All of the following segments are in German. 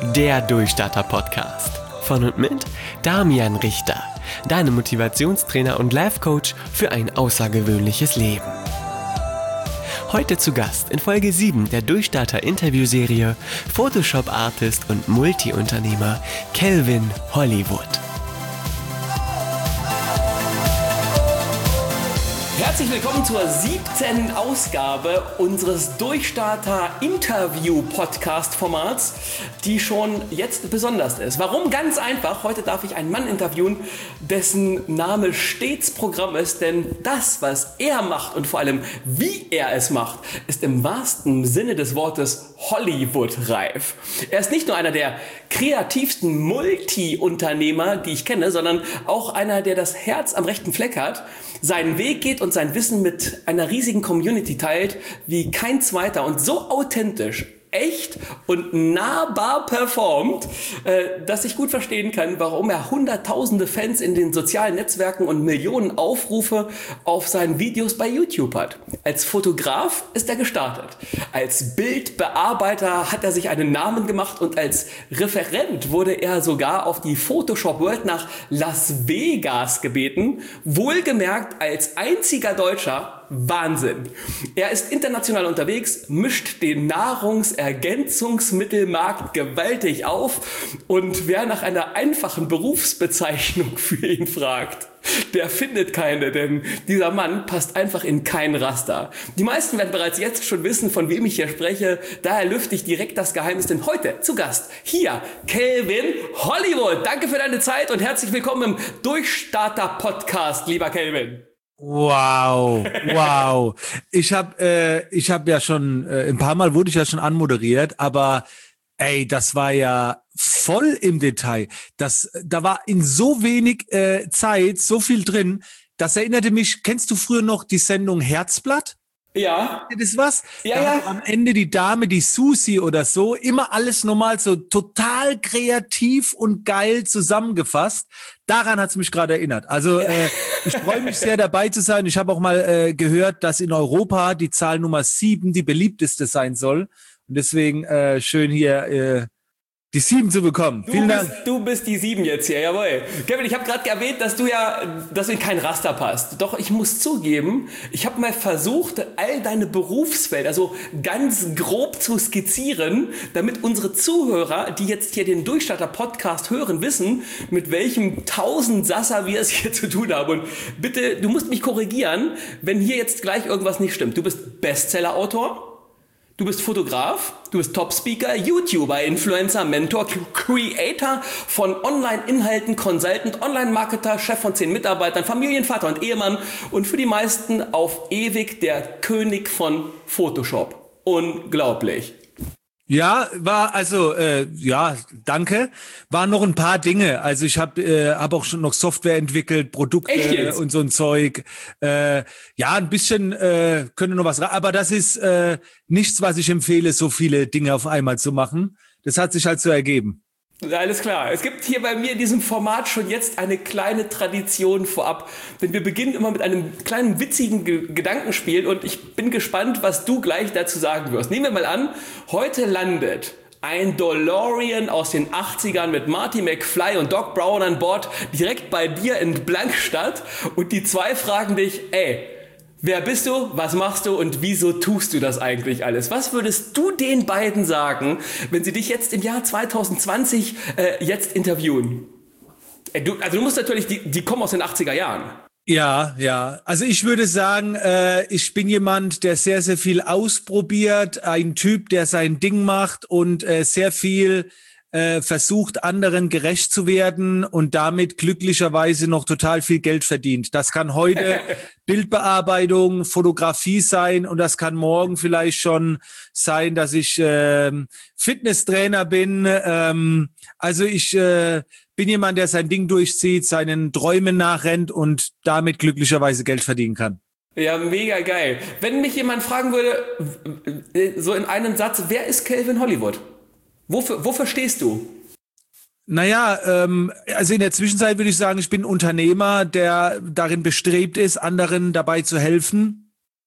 Der Durchstarter-Podcast. Von und mit Damian Richter, deinem Motivationstrainer und Life-Coach für ein außergewöhnliches Leben. Heute zu Gast in Folge 7 der Durchstarter-Interviewserie Photoshop-Artist und Multi-Unternehmer Kelvin Hollywood. Herzlich willkommen zur 7. Ausgabe unseres Durchstarter-Interview-Podcast-Formats, die schon jetzt besonders ist. Warum? Ganz einfach. Heute darf ich einen Mann interviewen, dessen Name stets Programm ist, denn das, was er macht und vor allem wie er es macht, ist im wahrsten Sinne des Wortes Hollywood-reif. Er ist nicht nur einer der kreativsten Multi-Unternehmer, die ich kenne, sondern auch einer, der das Herz am rechten Fleck hat, seinen Weg geht und sein Wissen mit einer riesigen Community teilt wie kein zweiter und so authentisch, echt und nahbar performt, dass ich gut verstehen kann, warum er hunderttausende Fans in den sozialen Netzwerken und Millionen Aufrufe auf seinen Videos bei YouTube hat. Als Fotograf ist er gestartet. Als Bildbearbeiter hat er sich einen Namen gemacht und als Referent wurde er sogar auf die Photoshop World nach Las Vegas gebeten. Wohlgemerkt als einziger Deutscher. Wahnsinn. Er ist international unterwegs, mischt den Nahrungsergänzungsmittelmarkt gewaltig auf und wer nach einer einfachen Berufsbezeichnung für ihn fragt, der findet keine, denn dieser Mann passt einfach in kein Raster. Die meisten werden bereits jetzt schon wissen, von wem ich hier spreche, daher lüfte ich direkt das Geheimnis, denn heute zu Gast hier Kelvin Hollywood. Danke für deine Zeit und herzlich willkommen im Durchstarter-Podcast, lieber Kelvin. Wow. Ich hab ja schon, ein paar Mal wurde ich ja schon anmoderiert, aber ey, das war ja voll im Detail. Da war in so wenig Zeit so viel drin. Das erinnerte mich, kennst du früher noch die Sendung Herzblatt? Ja. Das ist was? Ja, da hat am Ende die Dame, die Susi oder so, immer alles nochmal so total kreativ und geil zusammengefasst. Daran hat's mich gerade erinnert. Also ich freue mich sehr, dabei zu sein. Ich habe auch mal gehört, dass in Europa die Zahl Nummer 7 die beliebteste sein soll. Und deswegen schön hier die 7 zu bekommen. Vielen Dank. Du bist die 7 jetzt hier, jawohl. Kevin, ich habe gerade erwähnt, dass du in kein Raster passt. Doch ich muss zugeben, ich habe mal versucht, all deine Berufsfelder so ganz grob zu skizzieren, damit unsere Zuhörer, die jetzt hier den Durchstarter-Podcast hören, wissen, mit welchem Tausendsasser wir es hier zu tun haben. Und bitte, du musst mich korrigieren, wenn hier jetzt gleich irgendwas nicht stimmt. Du bist Bestseller-Autor. Du bist Fotograf, du bist Top-Speaker, YouTuber, Influencer, Mentor, Creator von Online-Inhalten, Consultant, Online-Marketer, Chef von 10 Mitarbeitern, Familienvater und Ehemann und für die meisten auf ewig der König von Photoshop. Unglaublich. Ja, danke. Waren noch ein paar Dinge. Also ich habe auch schon noch Software entwickelt, Produkte und so ein Zeug. Ein bisschen könnte noch was, aber das ist nichts, was ich empfehle, so viele Dinge auf einmal zu machen. Das hat sich halt so ergeben. Alles klar. Es gibt hier bei mir in diesem Format schon jetzt eine kleine Tradition vorab, denn wir beginnen immer mit einem kleinen witzigen Gedankenspiel und ich bin gespannt, was du gleich dazu sagen wirst. Nehmen wir mal an, heute landet ein DeLorean aus den 80ern mit Marty McFly und Doc Brown an Bord direkt bei dir in Blankstadt und die zwei fragen dich, wer bist du, was machst du und wieso tust du das eigentlich alles? Was würdest du den beiden sagen, wenn sie dich jetzt im Jahr 2020 jetzt interviewen? Du musst natürlich, die kommen aus den 80er Jahren. Ja. Also ich würde sagen, ich bin jemand, der sehr, sehr viel ausprobiert, ein Typ, der sein Ding macht und sehr viel versucht, anderen gerecht zu werden und damit glücklicherweise noch total viel Geld verdient. Das kann heute Bildbearbeitung, Fotografie sein und das kann morgen vielleicht schon sein, dass ich Fitnesstrainer bin. Also ich bin jemand, der sein Ding durchzieht, seinen Träumen nachrennt und damit glücklicherweise Geld verdienen kann. Ja, mega geil. Wenn mich jemand fragen würde, so in einem Satz, wer ist Kelvin Hollywood? Wofür stehst du? Naja, also in der Zwischenzeit würde ich sagen, ich bin ein Unternehmer, der darin bestrebt ist, anderen dabei zu helfen,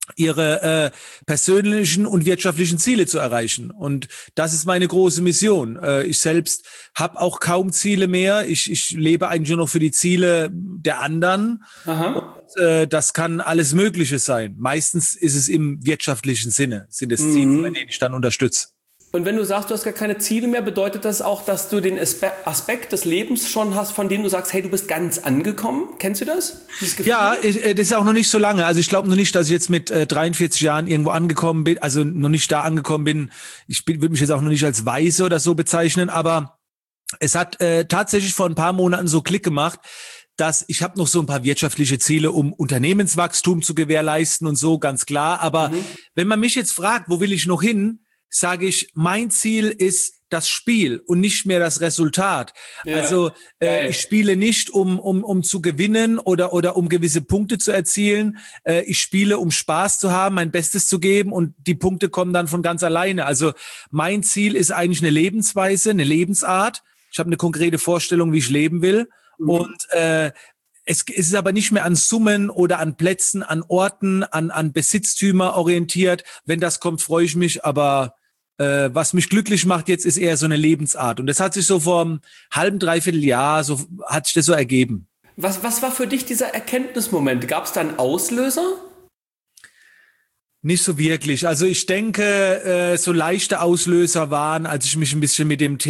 ihre persönlichen und wirtschaftlichen Ziele zu erreichen. Und das ist meine große Mission. Ich selbst habe auch kaum Ziele mehr. Ich lebe eigentlich nur noch für die Ziele der anderen. Aha. Und, das kann alles Mögliche sein. Meistens ist es im wirtschaftlichen Sinne, sind es Ziele, bei denen ich dann unterstütze. Und wenn du sagst, du hast gar keine Ziele mehr, bedeutet das auch, dass du den Aspekt des Lebens schon hast, von dem du sagst, hey, du bist ganz angekommen? Kennst du das? Ja, das ist auch noch nicht so lange. Also ich glaube noch nicht, dass ich jetzt mit 43 Jahren irgendwo angekommen bin, also noch nicht da angekommen bin. Würde mich jetzt auch noch nicht als weise oder so bezeichnen, aber es hat tatsächlich vor ein paar Monaten so Klick gemacht, dass ich habe noch so ein paar wirtschaftliche Ziele, um Unternehmenswachstum zu gewährleisten und so, ganz klar. Aber wenn man mich jetzt fragt, wo will ich noch hin, sage ich, mein Ziel ist das Spiel und nicht mehr das Resultat. Ja. Also ich spiele nicht, um zu gewinnen oder um gewisse Punkte zu erzielen. Ich spiele, um Spaß zu haben, mein Bestes zu geben und die Punkte kommen dann von ganz alleine. Also mein Ziel ist eigentlich eine Lebensweise, eine Lebensart. Ich habe eine konkrete Vorstellung, wie ich leben will. Und es ist aber nicht mehr an Summen oder an Plätzen, an Orten, an Besitztümer orientiert. Wenn das kommt, freue ich mich, aber was mich glücklich macht jetzt, ist eher so eine Lebensart. Und das hat sich so vor einem halben, dreiviertel Jahr, so hat sich das so ergeben. Was war für dich dieser Erkenntnismoment? Gab es da einen Auslöser? Nicht so wirklich. Also ich denke, so leichte Auslöser waren, als ich mich ein bisschen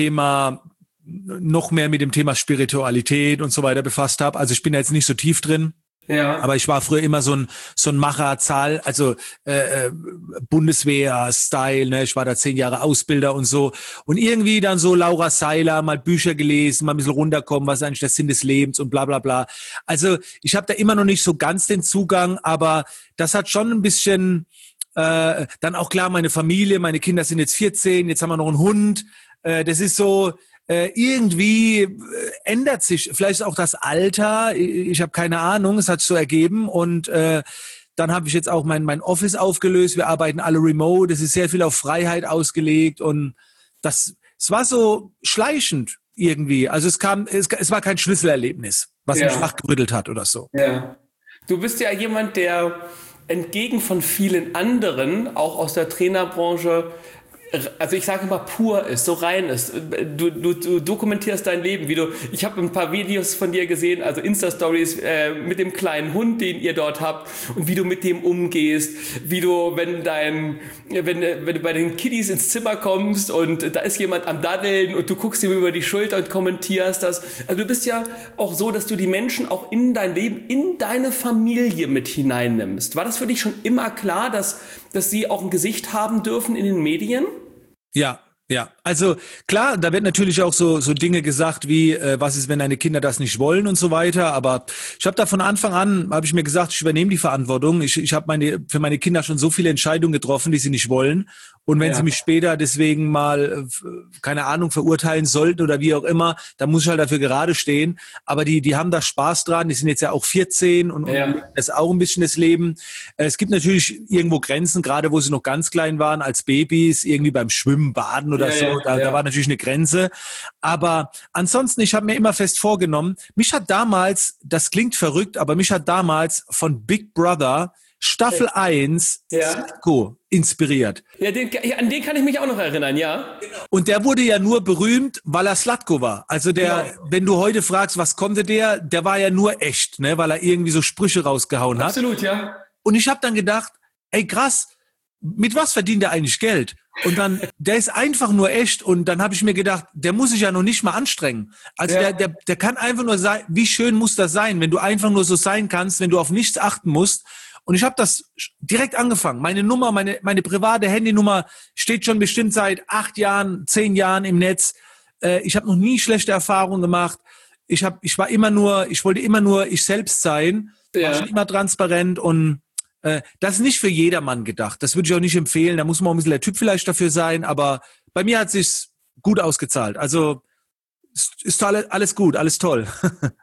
noch mehr mit dem Thema Spiritualität und so weiter befasst habe. Also ich bin jetzt nicht so tief drin. Ja. Aber ich war früher immer so ein Macher, Bundeswehr-Style, ne? Ich war da 10 Jahre Ausbilder und so. Und irgendwie dann so Laura Seiler, mal Bücher gelesen, mal ein bisschen runterkommen, was ist eigentlich der Sinn des Lebens und bla bla bla. Also ich habe da immer noch nicht so ganz den Zugang, aber das hat schon ein bisschen, dann auch klar, meine Familie, meine Kinder sind jetzt 14, jetzt haben wir noch einen Hund. Das ist so, irgendwie ändert sich vielleicht auch das Alter. Ich habe keine Ahnung, es hat sich so ergeben und dann habe ich jetzt auch mein Office aufgelöst. Wir arbeiten alle remote. Es ist sehr viel auf Freiheit ausgelegt und es war so schleichend irgendwie. Also es war kein Schlüsselerlebnis, was mich wachgerüttelt hat oder so. Ja. Du bist ja jemand, der entgegen von vielen anderen, auch aus der Trainerbranche, also ich sage immer pur ist, so rein ist. Du dokumentierst dein Leben, ich habe ein paar Videos von dir gesehen, also Insta-Stories mit dem kleinen Hund, den ihr dort habt und wie du mit dem umgehst, wie du, wenn du bei den Kiddies ins Zimmer kommst und da ist jemand am Daddeln und du guckst ihm über die Schulter und kommentierst das. Also du bist ja auch so, dass du die Menschen auch in dein Leben, in deine Familie mit hineinnimmst. War das für dich schon immer klar, dass sie auch ein Gesicht haben dürfen in den Medien? Ja. Also klar, da wird natürlich auch so Dinge gesagt wie, was ist, wenn deine Kinder das nicht wollen und so weiter. Aber ich habe da von Anfang an, habe ich mir gesagt, ich übernehme die Verantwortung. Ich habe für meine Kinder schon so viele Entscheidungen getroffen, die sie nicht wollen. Und wenn sie mich später deswegen mal, keine Ahnung, verurteilen sollten oder wie auch immer, dann muss ich halt dafür gerade stehen. Aber die haben da Spaß dran. Die sind jetzt ja auch 14 und das ist auch ein bisschen das Leben. Es gibt natürlich irgendwo Grenzen, gerade wo sie noch ganz klein waren, als Babys, irgendwie beim Schwimmen, Baden oder so. Da war natürlich eine Grenze. Aber ansonsten, ich habe mir immer fest vorgenommen, mich hat damals, das klingt verrückt, aber mich hat damals von Big Brother Staffel 1 Slatko inspiriert. Ja, an den kann ich mich auch noch erinnern, ja. Und der wurde ja nur berühmt, weil er Slatko war. Also wenn du heute fragst, was konnte der war ja nur echt, ne, weil er irgendwie so Sprüche rausgehauen hat. Absolut, ja. Und ich habe dann gedacht, ey krass, mit was verdient er eigentlich Geld? Und dann, der ist einfach nur echt. Und dann habe ich mir gedacht, der muss sich ja noch nicht mal anstrengen. Also der kann einfach nur sein, wie schön muss das sein, wenn du einfach nur so sein kannst, wenn du auf nichts achten musst. Und ich habe das direkt angefangen. Meine Nummer, meine private Handynummer steht schon bestimmt seit 8 Jahren, 10 Jahren im Netz. Ich habe noch nie schlechte Erfahrungen gemacht. Ich wollte immer nur ich selbst sein. War schon immer transparent und das ist nicht für jedermann gedacht. Das würde ich auch nicht empfehlen. Da muss man auch ein bisschen der Typ vielleicht dafür sein. Aber bei mir hat sich's gut ausgezahlt. Also ist alles gut, alles toll.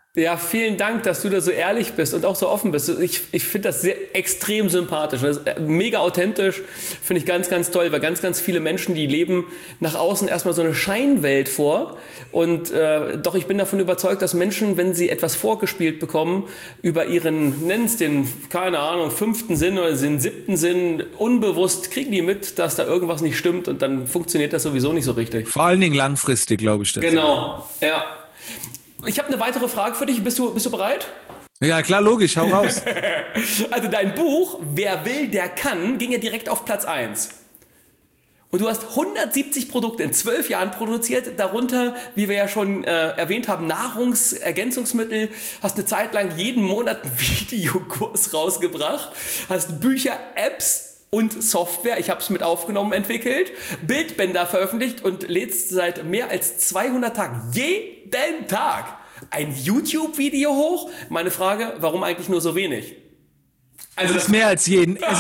Ja, vielen Dank, dass du da so ehrlich bist und auch so offen bist. Ich finde das sehr extrem sympathisch. Das ist mega authentisch, finde ich ganz, ganz toll, weil ganz, ganz viele Menschen, die leben nach außen erstmal so eine Scheinwelt vor. Und doch ich bin davon überzeugt, dass Menschen, wenn sie etwas vorgespielt bekommen, über ihren, nenn es den, keine Ahnung, 5. Sinn oder den 7. Sinn, unbewusst kriegen die mit, dass da irgendwas nicht stimmt und dann funktioniert das sowieso nicht so richtig. Vor allen Dingen langfristig, glaube ich. Das. Genau, ja. Ich habe eine weitere Frage für dich. Bist du bereit? Ja, klar, logisch, hau raus. Also dein Buch, Wer will, der kann, ging ja direkt auf Platz 1. Und du hast 170 Produkte in 12 Jahren produziert, darunter, wie wir ja schon erwähnt haben, Nahrungsergänzungsmittel, hast eine Zeit lang jeden Monat einen Videokurs rausgebracht, hast Bücher, Apps und Software, ich habe es mit aufgenommen, entwickelt, Bildbänder veröffentlicht und lädst seit mehr als 200 Tagen, jeden Tag, ein YouTube-Video hoch. Meine Frage, warum eigentlich nur so wenig? Also es ist mehr als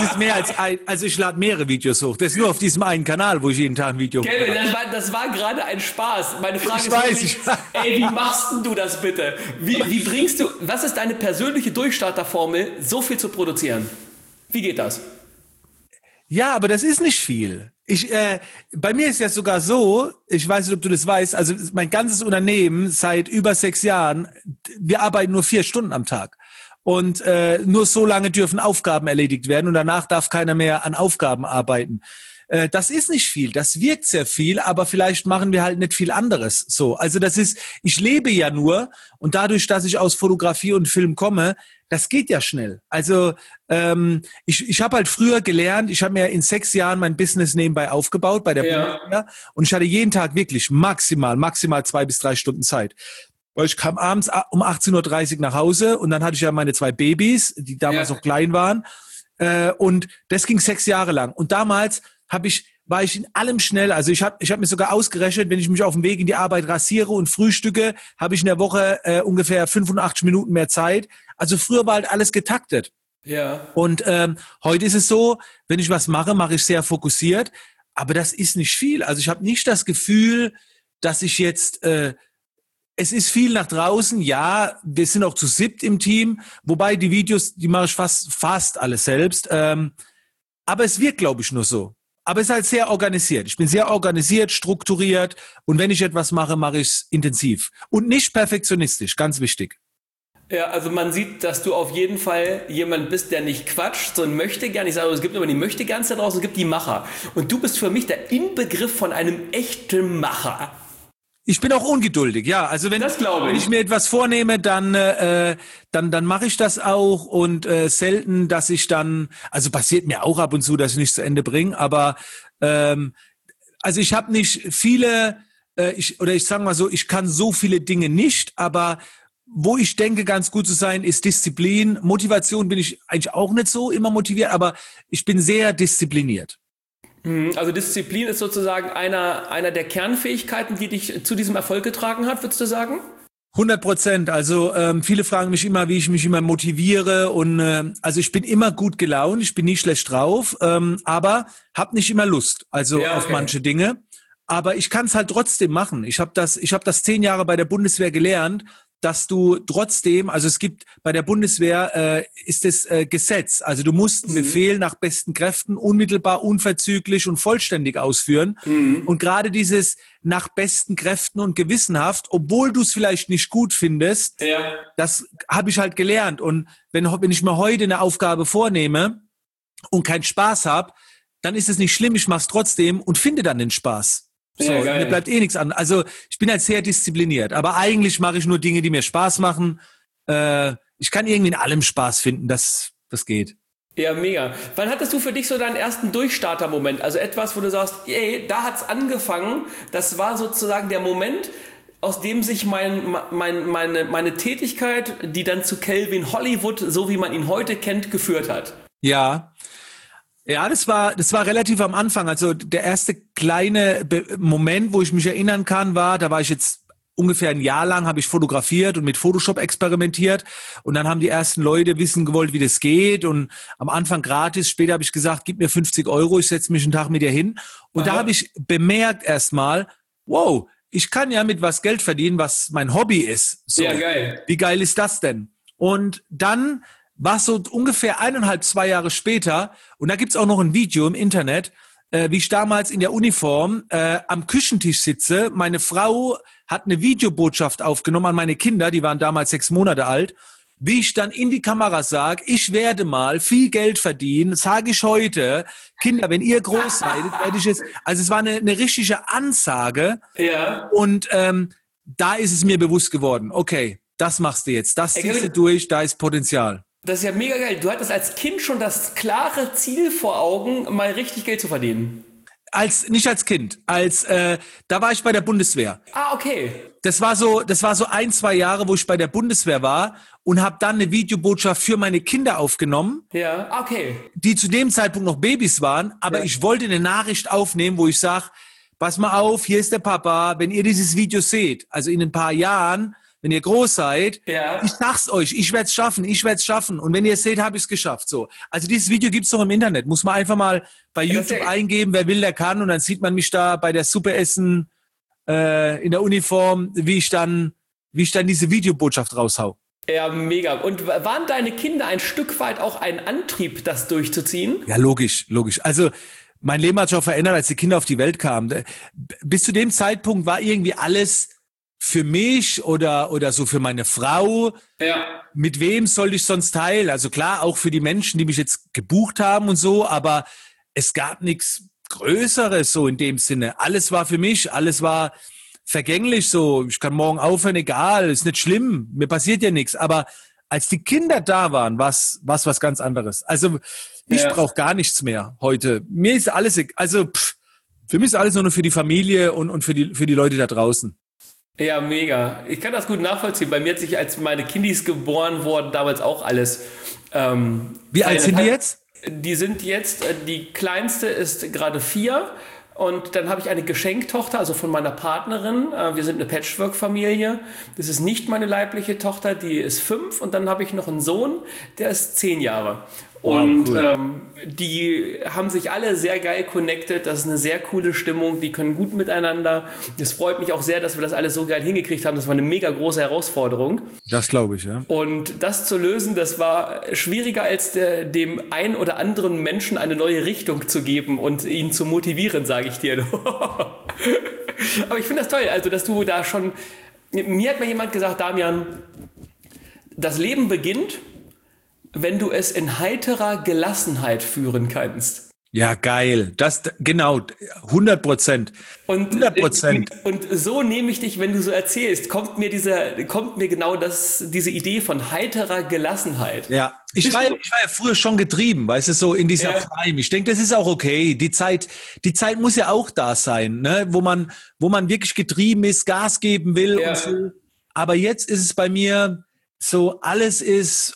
also ich lade mehrere Videos hoch. Das ist nur auf diesem einen Kanal, wo ich jeden Tag ein Video hoch. Kevin, das war gerade ein Spaß. Meine Frage ist, ey, wie machst denn du das bitte? Wie bringst du, was ist deine persönliche Durchstarterformel, so viel zu produzieren? Wie geht das? Ja, aber das ist nicht viel. Bei mir ist ja sogar so, ich weiß nicht, ob du das weißt, also mein ganzes Unternehmen seit über 6 Jahren, wir arbeiten nur 4 Stunden am Tag. Und nur so lange dürfen Aufgaben erledigt werden und danach darf keiner mehr an Aufgaben arbeiten. Das ist nicht viel, das wirkt sehr viel, aber vielleicht machen wir halt nicht viel anderes. So, also ich lebe ja nur und dadurch, dass ich aus Fotografie und Film komme, das geht ja schnell. Also ich habe halt früher gelernt, ich habe mir in 6 Jahren mein Business nebenbei aufgebaut bei der Bundeswehr und ich hatte jeden Tag wirklich maximal 2 bis 3 Stunden Zeit. Weil ich kam abends um 18:30 Uhr nach Hause und dann hatte ich ja meine 2 Babys, die damals noch klein waren. Und das ging 6 Jahre lang. Und damals war ich in allem schnell. Also ich hab mir sogar ausgerechnet, wenn ich mich auf dem Weg in die Arbeit rasiere und frühstücke, habe ich in der Woche ungefähr 85 Minuten mehr Zeit. Also früher war halt alles getaktet. Ja. Und heute ist es so, wenn ich was mache, mache ich sehr fokussiert. Aber das ist nicht viel. Also ich habe nicht das Gefühl, dass ich jetzt es ist viel nach draußen, ja, wir sind auch zu 7 im Team, wobei die Videos, die mache ich fast alles selbst. Aber es wirkt, glaube ich, nur so. Aber es ist halt sehr organisiert. Ich bin sehr organisiert, strukturiert und wenn ich etwas mache, mache ich es intensiv. Und nicht perfektionistisch, ganz wichtig. Ja, also man sieht, dass du auf jeden Fall jemand bist, der nicht quatscht, sondern möchte gern. Ich sage, es gibt immer die Möchtegern da draußen, es gibt die Macher. Und du bist für mich der Inbegriff von einem echten Macher. Ich bin auch ungeduldig, ja. Also wenn ich mir etwas vornehme, dann mache ich das auch und selten, dass ich dann, also passiert mir auch ab und zu, dass ich nicht zu Ende bringe, aber also ich habe nicht viele, ich sage mal so, ich kann so viele Dinge nicht, aber wo ich denke, ganz gut zu sein, ist Disziplin. Motivation bin ich eigentlich auch nicht so immer motiviert, aber ich bin sehr diszipliniert. Also Disziplin ist sozusagen einer der Kernfähigkeiten, die dich zu diesem Erfolg getragen hat, würdest du sagen? 100%. Also viele fragen mich immer, wie ich mich immer motiviere und also ich bin immer gut gelaunt, ich bin nie schlecht drauf, aber habe nicht immer Lust, also auf manche Dinge. Aber ich kann es halt trotzdem machen. Ich habe das 10 Jahre bei der Bundeswehr gelernt, dass du trotzdem, also es gibt bei der Bundeswehr ist es Gesetz, also du musst einen Befehl nach besten Kräften unmittelbar, unverzüglich und vollständig ausführen. Und gerade dieses nach besten Kräften und gewissenhaft, obwohl du es vielleicht nicht gut findest, das habe ich halt gelernt. Und wenn ich mir heute eine Aufgabe vornehme und keinen Spaß habe, dann ist es nicht schlimm, ich mache es trotzdem und finde dann den Spaß. So, mir bleibt eh nichts an. Also ich bin halt sehr diszipliniert, aber eigentlich mache ich nur Dinge, die mir Spaß machen. Ich kann irgendwie in allem Spaß finden, das geht. Ja, mega. Wann hattest du für dich so deinen ersten Durchstarter-Moment? Also etwas, wo du sagst, ey, da hat's angefangen. Das war sozusagen der Moment, aus dem sich meine Tätigkeit, die dann zu Calvin Hollywood, so wie man ihn heute kennt, geführt hat. Ja, das war relativ am Anfang. Also der erste kleine Moment, wo ich mich erinnern kann, da war ich jetzt ungefähr ein Jahr lang, habe ich fotografiert und mit Photoshop experimentiert. Und dann haben die ersten Leute wissen gewollt, wie das geht. Und am Anfang gratis, später habe ich gesagt, gib mir 50 €, ich setze mich einen Tag mit dir hin. Und da habe ich bemerkt erstmal, wow, ich kann ja mit was Geld verdienen, was mein Hobby ist. So. Ja, geil. Wie geil ist das denn? Und dann war es so ungefähr 1,5, 2 Jahre später, und da gibt's auch noch ein Video im Internet, wie ich damals in der Uniform am Küchentisch sitze. Meine Frau hat eine Videobotschaft aufgenommen an meine Kinder, die waren damals 6 Monate alt, wie ich dann in die Kamera sage, ich werde mal viel Geld verdienen, sage ich heute, Kinder, wenn ihr groß seid, werde ich es, also es war eine richtige Ansage. Ja. Und da ist es mir bewusst geworden, okay, das machst du jetzt, das ziehst du durch, da ist Potenzial. Das ist ja mega geil. Du hattest als Kind schon das klare Ziel vor Augen, mal richtig Geld zu verdienen. Nicht als Kind, da war ich bei der Bundeswehr. Ah, okay. Das war so 1, 2 Jahre, wo ich bei der Bundeswehr war und habe dann eine Videobotschaft für meine Kinder aufgenommen. Ja, okay. Die zu dem Zeitpunkt noch Babys waren, aber ich wollte eine Nachricht aufnehmen, wo ich sage, pass mal auf, hier ist der Papa, wenn ihr dieses Video seht, also in ein paar Jahren, wenn ihr groß seid, ich sag's euch, ich werde es schaffen. Und wenn ihr es seht, habe ich es geschafft. So. Also dieses Video gibt's noch im Internet. Muss man einfach mal bei YouTube eingeben, wer will, der kann. Und dann sieht man mich da bei der Suppe essen in der Uniform, wie ich dann diese Videobotschaft raushau. Ja, mega. Und waren deine Kinder ein Stück weit auch ein Antrieb, das durchzuziehen? Ja, logisch. Also mein Leben hat sich auch verändert, als die Kinder auf die Welt kamen. Bis zu dem Zeitpunkt war irgendwie alles für mich oder so für meine Frau. Ja. Mit wem soll ich sonst teilen? Also klar, auch für die Menschen, die mich jetzt gebucht haben und so, aber es gab nichts Größeres so in dem Sinne. Alles war für mich, alles war vergänglich so. Ich kann morgen aufhören, egal, ist nicht schlimm, mir passiert ja nichts. Aber als die Kinder da waren, was ganz anderes. Also ich brauche gar nichts mehr heute. Mir ist alles, also für mich ist alles nur noch für die Familie und für die Leute da draußen. Ja, mega. Ich kann das gut nachvollziehen. Bei mir hat sich, als meine Kindis geboren wurden, damals auch alles. Wie alt sind die jetzt? Die sind jetzt, die kleinste ist gerade 4 und dann habe ich eine Geschenktochter, also von meiner Partnerin. Wir sind eine Patchwork-Familie. Das ist nicht meine leibliche Tochter, die ist 5 und dann habe ich noch einen Sohn, der ist 10 Jahre. Und cool. Die haben sich alle sehr geil connected. Das ist eine sehr coole Stimmung. Die können gut miteinander. Es freut mich auch sehr, dass wir das alles so geil hingekriegt haben. Das war eine mega große Herausforderung. Das glaube ich, ja. Und das zu lösen, das war schwieriger als dem ein oder anderen Menschen eine neue Richtung zu geben und ihn zu motivieren, sage ich dir. Aber ich finde das toll, also dass du da schon... Mir hat mal jemand gesagt, Damian, das Leben beginnt, wenn du es in heiterer Gelassenheit führen kannst. Ja, geil. Das, genau, 100%. 100%. Und so nehme ich dich, wenn du so erzählst, kommt mir genau diese Idee von heiterer Gelassenheit. Ja, ich war ja früher schon getrieben, weißt du, so in dieser Prime. Ich denke, das ist auch okay. Die Zeit muss ja auch da sein, ne? Wo man wirklich getrieben ist, Gas geben will und so. Aber jetzt ist es bei mir so, alles ist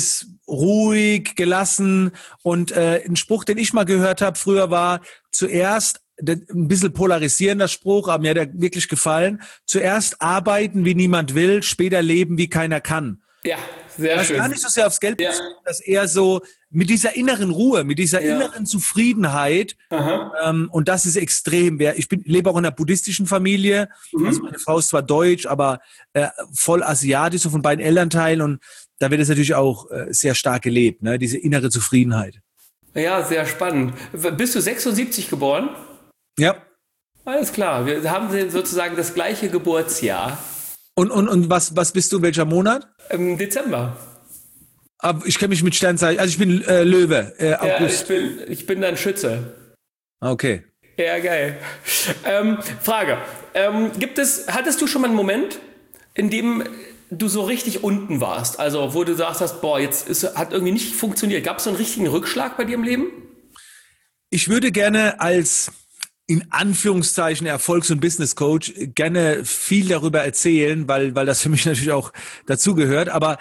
ruhig, gelassen und ein Spruch, den ich mal gehört habe früher war, zuerst, ein bisschen polarisierender Spruch, aber mir hat er wirklich gefallen, zuerst arbeiten, wie niemand will, später leben, wie keiner kann. Ja, sehr schön. Gar nicht so sehr aufs Geld, dass eher so mit dieser inneren Ruhe, mit dieser inneren Zufriedenheit. Und das ist extrem. Ich lebe auch in einer buddhistischen Familie. Also meine Frau ist zwar deutsch, aber voll asiatisch, so von beiden Elternteilen. Und da wird es natürlich auch sehr stark gelebt, ne? Diese innere Zufriedenheit. Ja, sehr spannend. Bist du 76 geboren? Ja. Alles klar. Wir haben sozusagen das gleiche Geburtsjahr. Und was bist du, welcher Monat? Im Dezember. Aber ich kenne mich mit Sternzeichen, also ich bin Löwe, August. Ja, ich bin dann Schütze. Okay. Ja, geil. Frage. Hattest du schon mal einen Moment, in dem du so richtig unten warst? Also, wo du sagst hast, boah, hat irgendwie nicht funktioniert. Gab es so einen richtigen Rückschlag bei dir im Leben? Ich würde gerne als in Anführungszeichen Erfolgs- und Business-Coach gerne viel darüber erzählen, weil das für mich natürlich auch dazugehört. Aber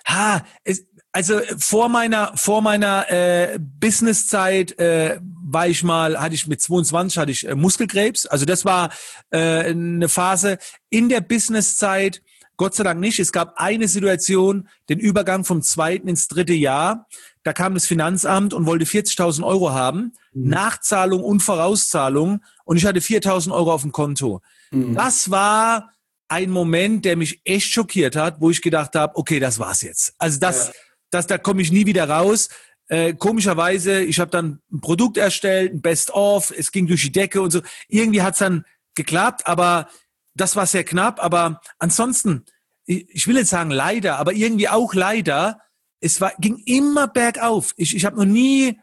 also vor meiner Business-Zeit hatte ich mit 22 Muskelkrebs. Also das war eine Phase. In der Business-Zeit Gott sei Dank nicht. Es gab eine Situation, den Übergang vom 2. ins 3. Jahr. da kam das Finanzamt und wollte 40.000 Euro haben, Nachzahlung und Vorauszahlung, und ich hatte 4.000 Euro auf dem Konto. Das war ein Moment, der mich echt schockiert hat, wo ich gedacht habe, okay, das war's jetzt. Also da komme ich nie wieder raus. Komischerweise, ich habe dann ein Produkt erstellt, ein Best-of, es ging durch die Decke und so. Irgendwie hat's dann geklappt, aber das war sehr knapp. Aber ansonsten, ich will jetzt sagen leider, aber irgendwie auch leider, ging immer bergauf. Ich habe noch nie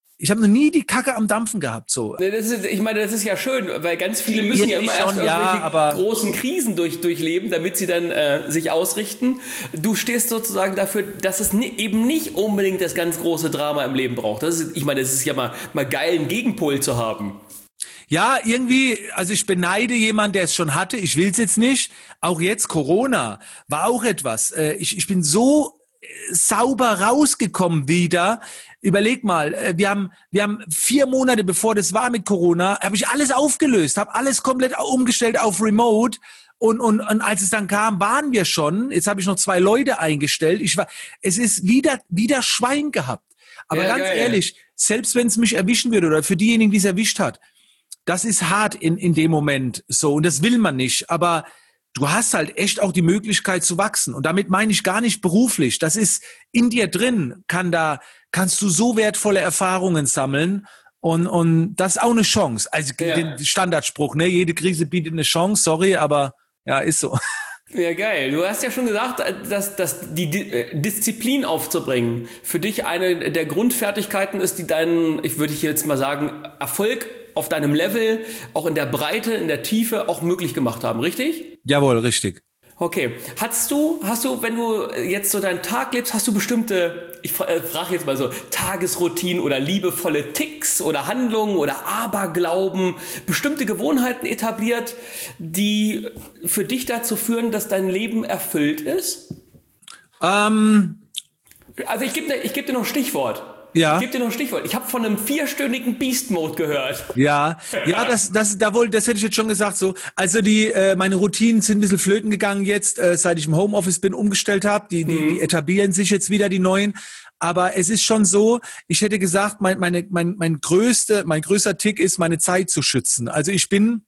die Kacke am Dampfen gehabt, so. Ich meine, das ist ja schön, weil ganz viele müssen ja immer erst irgendwelche großen Krisen durchleben, damit sie dann sich ausrichten. Du stehst sozusagen dafür, dass es eben nicht unbedingt das ganz große Drama im Leben braucht. Ich meine, es ist ja mal geil, einen Gegenpol zu haben. Ja, irgendwie, also ich beneide jemanden, der es schon hatte. Ich will es jetzt nicht. Auch jetzt Corona war auch etwas. Ich bin so sauber rausgekommen wieder. Überleg mal, wir haben 4 Monate bevor das war mit Corona, habe ich alles aufgelöst, habe alles komplett umgestellt auf Remote, und als es dann kam, waren wir schon. Jetzt habe ich noch 2 Leute eingestellt. Es ist wieder Schwein gehabt. Aber ganz ehrlich, selbst wenn es mich erwischen würde oder für diejenigen, die es erwischt hat, das ist hart in dem Moment so, und das will man nicht. Aber du hast halt echt auch die Möglichkeit zu wachsen. Und damit meine ich gar nicht beruflich. Das ist in dir drin, kannst du so wertvolle Erfahrungen sammeln. Und das ist auch eine Chance. Also den Standardspruch, ne? Jede Krise bietet eine Chance, sorry, aber ja, ist so. Ja, geil. Du hast ja schon gesagt, dass die Disziplin aufzubringen für dich eine der Grundfertigkeiten ist, die deinen, ich würde jetzt mal sagen, Erfolg auf deinem Level, auch in der Breite, in der Tiefe auch möglich gemacht haben, richtig? Jawohl, richtig. Okay. Hast du, wenn du jetzt so deinen Tag lebst, hast du bestimmte, ich frage jetzt mal so, Tagesroutinen oder liebevolle Ticks oder Handlungen oder Aberglauben, bestimmte Gewohnheiten etabliert, die für dich dazu führen, dass dein Leben erfüllt ist? Also ich geb dir noch ein Stichwort. Ja. Ich gebe dir noch ein Stichwort. Ich habe von einem 4-stündigen Beast Mode gehört. Ja, das hätte ich jetzt schon gesagt so. Also meine Routinen sind ein bisschen flöten gegangen jetzt, seit ich im Homeoffice umgestellt habe. Die etablieren sich jetzt wieder, die neuen. Aber es ist schon so, ich hätte gesagt, mein größter Tick ist, meine Zeit zu schützen. Also ich bin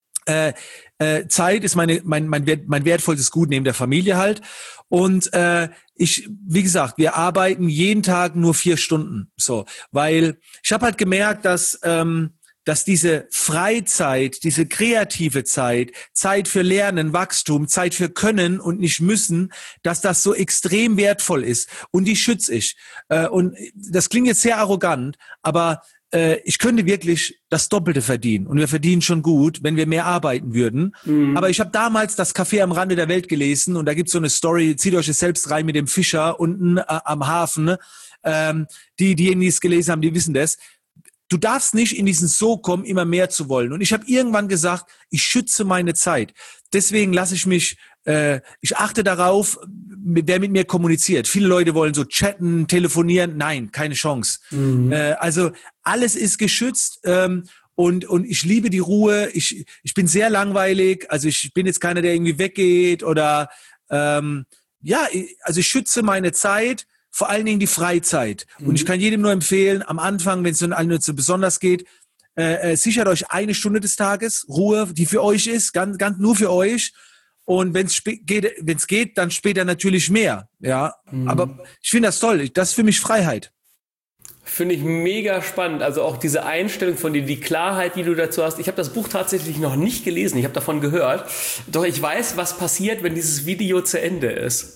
Zeit ist mein wertvollstes Gut neben der Familie halt. Und wie gesagt, wir arbeiten jeden Tag nur 4 Stunden. So, weil ich habe halt gemerkt, dass diese Freizeit, diese kreative Zeit für Lernen, Wachstum, Zeit für Können und nicht müssen, dass das so extrem wertvoll ist. Und die schütze ich. Und das klingt jetzt sehr arrogant, aber ich könnte wirklich das Doppelte verdienen. Und wir verdienen schon gut, wenn wir mehr arbeiten würden. Aber ich habe damals das Café am Rande der Welt gelesen, und da gibt's so eine Story, zieht euch das selbst rein mit dem Fischer unten am Hafen. Diejenigen, die es gelesen haben, die wissen das. Du darfst nicht in diesen Sog kommen, immer mehr zu wollen. Und ich habe irgendwann gesagt, ich schütze meine Zeit. Deswegen lasse ich mich, ich achte darauf, wer mit mir kommuniziert. Viele Leute wollen so chatten, telefonieren. Nein, keine Chance. Also alles ist geschützt. Und ich liebe die Ruhe. Ich bin sehr langweilig. Also ich bin jetzt keiner, der irgendwie weggeht oder also ich schütze meine Zeit. Vor allen Dingen die Freizeit. Und ich kann jedem nur empfehlen, am Anfang, wenn es dann so besonders geht, sichert euch 1 Stunde des Tages Ruhe, die für euch ist, ganz nur für euch. Und wenn es geht, dann später natürlich mehr. Ja, aber ich finde das toll. Das ist für mich Freiheit. Finde ich mega spannend. Also auch diese Einstellung von dir, die Klarheit, die du dazu hast. Ich habe das Buch tatsächlich noch nicht gelesen. Ich habe davon gehört. Doch ich weiß, was passiert, wenn dieses Video zu Ende ist.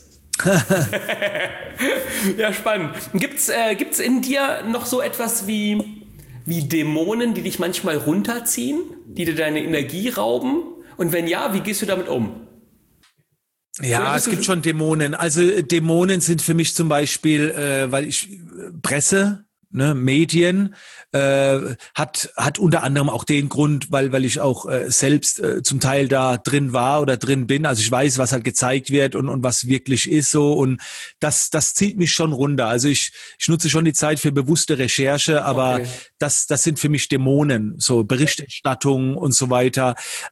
Ja, spannend. Gibt's in dir noch so etwas wie Dämonen, die dich manchmal runterziehen, die dir deine Energie rauben? Und wenn ja, wie gehst du damit um? Ja, es gibt schon Dämonen. Also Dämonen sind für mich zum Beispiel, weil ich Presse, ne, Medien, hat unter anderem auch den Grund, weil ich auch selbst zum Teil da drin war oder drin bin. Also ich weiß, was halt gezeigt wird und was wirklich ist so. Und das zieht mich schon runter. Also ich nutze schon die Zeit für bewusste Recherche, aber das sind für mich Dämonen, so Berichterstattung und so weiter.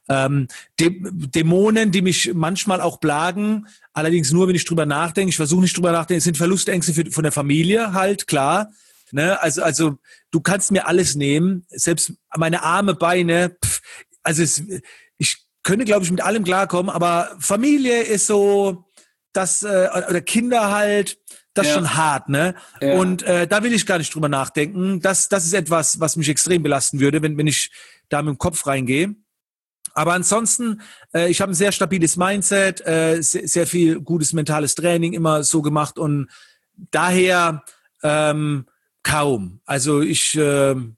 Dämonen, die mich manchmal auch plagen, allerdings nur, wenn ich drüber nachdenke. Ich versuche nicht drüber nachdenken. Es sind Verlustängste von der Familie halt, klar. Ne, also du kannst mir alles nehmen, selbst meine Arme, Beine, ich könnte, glaube ich, mit allem klarkommen, aber Familie ist so, das, oder Kinder halt, das ist schon hart, ne? Ja. Und da will ich gar nicht drüber nachdenken. Das ist etwas, was mich extrem belasten würde, wenn ich da mit dem Kopf reingehe. Aber ansonsten, ich habe ein sehr stabiles Mindset, sehr viel gutes mentales Training immer so gemacht und daher kaum. Also ich bin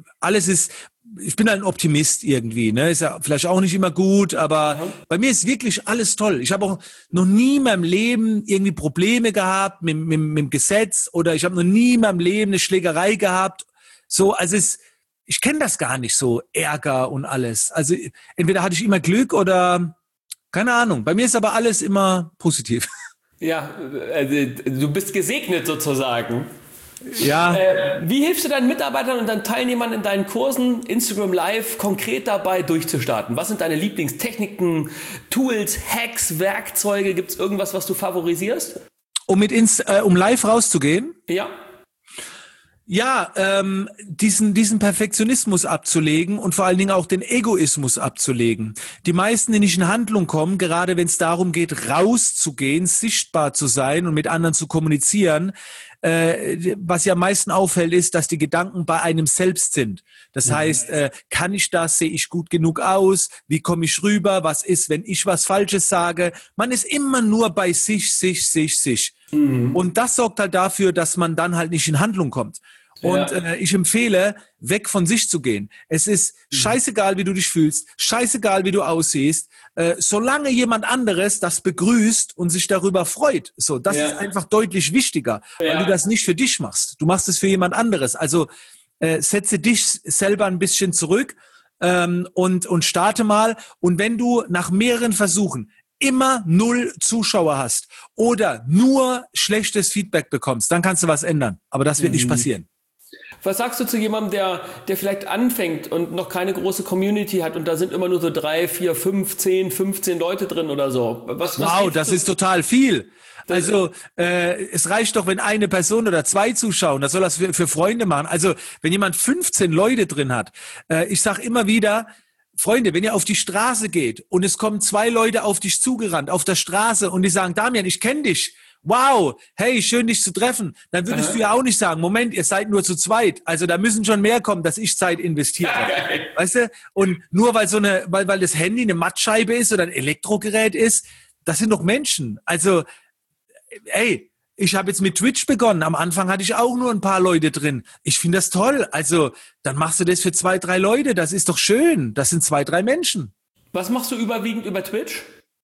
halt ein Optimist irgendwie, ne? Ist ja vielleicht auch nicht immer gut, aber bei mir ist wirklich alles toll. Ich habe auch noch nie in meinem Leben irgendwie Probleme gehabt mit dem Gesetz oder ich habe noch nie in meinem Leben eine Schlägerei gehabt. So, also ich kenne das gar nicht so, Ärger und alles. Also entweder hatte ich immer Glück oder keine Ahnung. Bei mir ist aber alles immer positiv. Ja, also du bist gesegnet sozusagen. Ja. Wie hilfst du deinen Mitarbeitern und deinen Teilnehmern in deinen Kursen Instagram Live konkret dabei durchzustarten? Was sind deine Lieblingstechniken, Tools, Hacks, Werkzeuge? Gibt es irgendwas, was du favorisierst? Um live rauszugehen? Ja. Ja, diesen Perfektionismus abzulegen und vor allen Dingen auch den Egoismus abzulegen. Die meisten, die nicht in Handlung kommen, gerade wenn es darum geht, rauszugehen, sichtbar zu sein und mit anderen zu kommunizieren, was ja am meisten auffällt, ist, dass die Gedanken bei einem selbst sind. Das heißt, kann ich das? Sehe ich gut genug aus? Wie komme ich rüber? Was ist, wenn ich was Falsches sage? Man ist immer nur bei sich. Und das sorgt halt dafür, dass man dann halt nicht in Handlung kommt. Und ich empfehle, weg von sich zu gehen. Es ist scheißegal, wie du dich fühlst, scheißegal, wie du aussiehst, solange jemand anderes das begrüßt und sich darüber freut. So, das ist einfach deutlich wichtiger, weil du das nicht für dich machst. Du machst es für jemand anderes. Also setze dich selber ein bisschen zurück und starte mal. Und wenn du nach mehreren Versuchen immer 0 Zuschauer hast oder nur schlechtes Feedback bekommst, dann kannst du was ändern. Aber das wird nicht passieren. Was sagst du zu jemandem, der vielleicht anfängt und noch keine große Community hat und da sind immer nur so 3, 4, 5, 10, 15 Leute drin oder so? Wow, das ist total viel. Also es reicht doch, wenn eine Person oder 2 zuschauen. Das soll das für Freunde machen. Also wenn jemand 15 Leute drin hat, ich sag immer wieder, Freunde, wenn ihr auf die Straße geht und es kommen 2 Leute auf dich zugerannt, auf der Straße und die sagen, Damian, ich kenne dich. Wow, hey, schön dich zu treffen. Dann würdest du ja auch nicht sagen, Moment, ihr seid nur zu zweit. Also da müssen schon mehr kommen, dass ich Zeit investiere. Weißt du? Und nur weil das Handy eine Mattscheibe ist oder ein Elektrogerät ist, das sind doch Menschen. Also, ey, ich habe jetzt mit Twitch begonnen. Am Anfang hatte ich auch nur ein paar Leute drin. Ich finde das toll. Also, dann machst du das für 2, 3 Leute. Das ist doch schön. Das sind 2, 3 Menschen. Was machst du überwiegend über Twitch?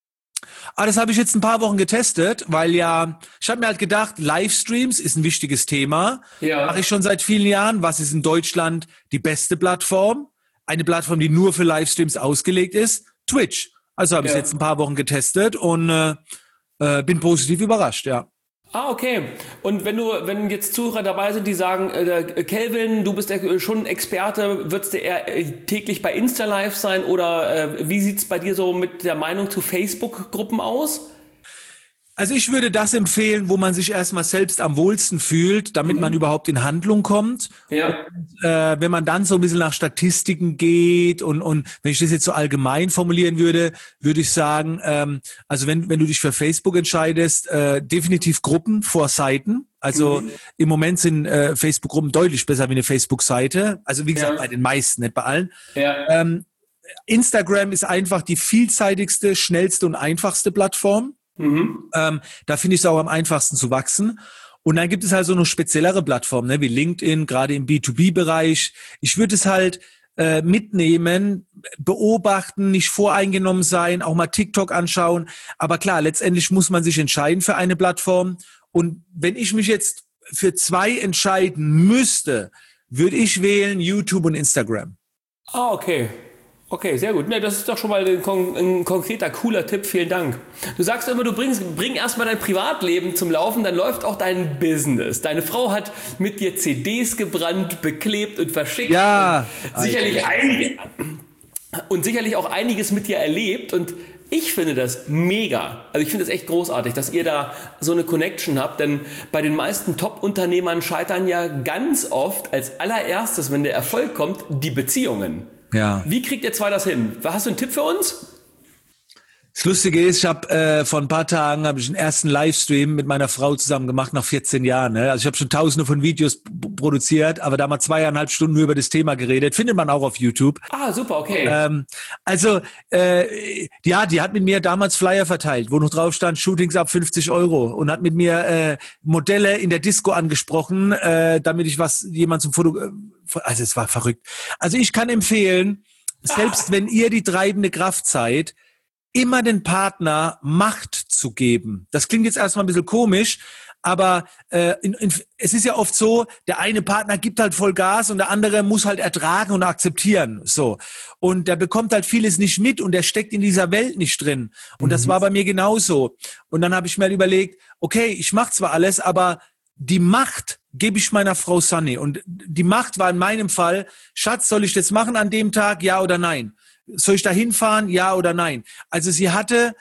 Das habe ich jetzt ein paar Wochen getestet, weil ich habe mir halt gedacht, Livestreams ist ein wichtiges Thema. Ja. Mache ich schon seit vielen Jahren. Was ist in Deutschland die beste Plattform? Eine Plattform, die nur für Livestreams ausgelegt ist? Twitch. Also habe ich jetzt ein paar Wochen getestet und bin positiv überrascht, ja. Ah, okay. Und wenn jetzt Zuhörer dabei sind, die sagen, Kelvin, du bist schon ein Experte, würdest du eher täglich bei Insta Live sein oder wie sieht's bei dir so mit der Meinung zu Facebook-Gruppen aus? Also ich würde das empfehlen, wo man sich erstmal selbst am wohlsten fühlt, damit man überhaupt in Handlung kommt. Ja. Und, wenn man dann so ein bisschen nach Statistiken geht und wenn ich das jetzt so allgemein formulieren würde ich sagen, also wenn du dich für Facebook entscheidest, definitiv Gruppen vor Seiten. Also im Moment sind Facebook-Gruppen deutlich besser wie eine Facebook-Seite. Also wie gesagt, bei den meisten, nicht bei allen. Ja. Instagram ist einfach die vielseitigste, schnellste und einfachste Plattform. Da finde ich es auch am einfachsten zu wachsen. Und dann gibt es halt so eine speziellere Plattform, ne, wie LinkedIn, gerade im B2B-Bereich. Ich würde es halt mitnehmen, beobachten, nicht voreingenommen sein, auch mal TikTok anschauen. Aber klar, letztendlich muss man sich entscheiden für eine Plattform. Und wenn ich mich jetzt für zwei entscheiden müsste, würde ich wählen YouTube und Instagram. Ah, okay. Okay, sehr gut. Ne, das ist doch schon mal ein konkreter, cooler Tipp. Vielen Dank. Du sagst immer, bring erstmal dein Privatleben zum Laufen, dann läuft auch dein Business. Deine Frau hat mit dir CDs gebrannt, beklebt und verschickt. Ja. Und sicherlich auch einiges mit dir erlebt. Und ich finde das mega. Also ich finde das echt großartig, dass ihr da so eine Connection habt. Denn bei den meisten Top-Unternehmern scheitern ja ganz oft als allererstes, wenn der Erfolg kommt, die Beziehungen. Ja. Wie kriegt ihr zwei das hin? Hast du einen Tipp für uns? Das Lustige ist, ich habe vor ein paar Tagen einen ersten Livestream mit meiner Frau zusammen gemacht nach 14 Jahren. Ne? Also ich habe schon tausende von Videos produziert, aber da mal 2,5 Stunden nur über das Thema geredet. Findet man auch auf YouTube. Ah, super, okay. Die hat mit mir damals Flyer verteilt, wo noch drauf stand, Shootings ab 50 Euro und hat mit mir Modelle in der Disco angesprochen, damit ich jemand zum Foto... Also es war verrückt. Also ich kann empfehlen, selbst wenn ihr die treibende Kraft seid, immer den Partner Macht zu geben. Das klingt jetzt erstmal ein bisschen komisch, aber es ist ja oft so, der eine Partner gibt halt voll Gas und der andere muss halt ertragen und akzeptieren. So. Und der bekommt halt vieles nicht mit und der steckt in dieser Welt nicht drin. Und das war bei mir genauso. Und dann habe ich mir halt überlegt, okay, ich mache zwar alles, aber die Macht gebe ich meiner Frau Sunny. Und die Macht war in meinem Fall, Schatz, soll ich das machen an dem Tag, ja oder nein? Soll ich da hinfahren, ja oder nein? Also sie hatte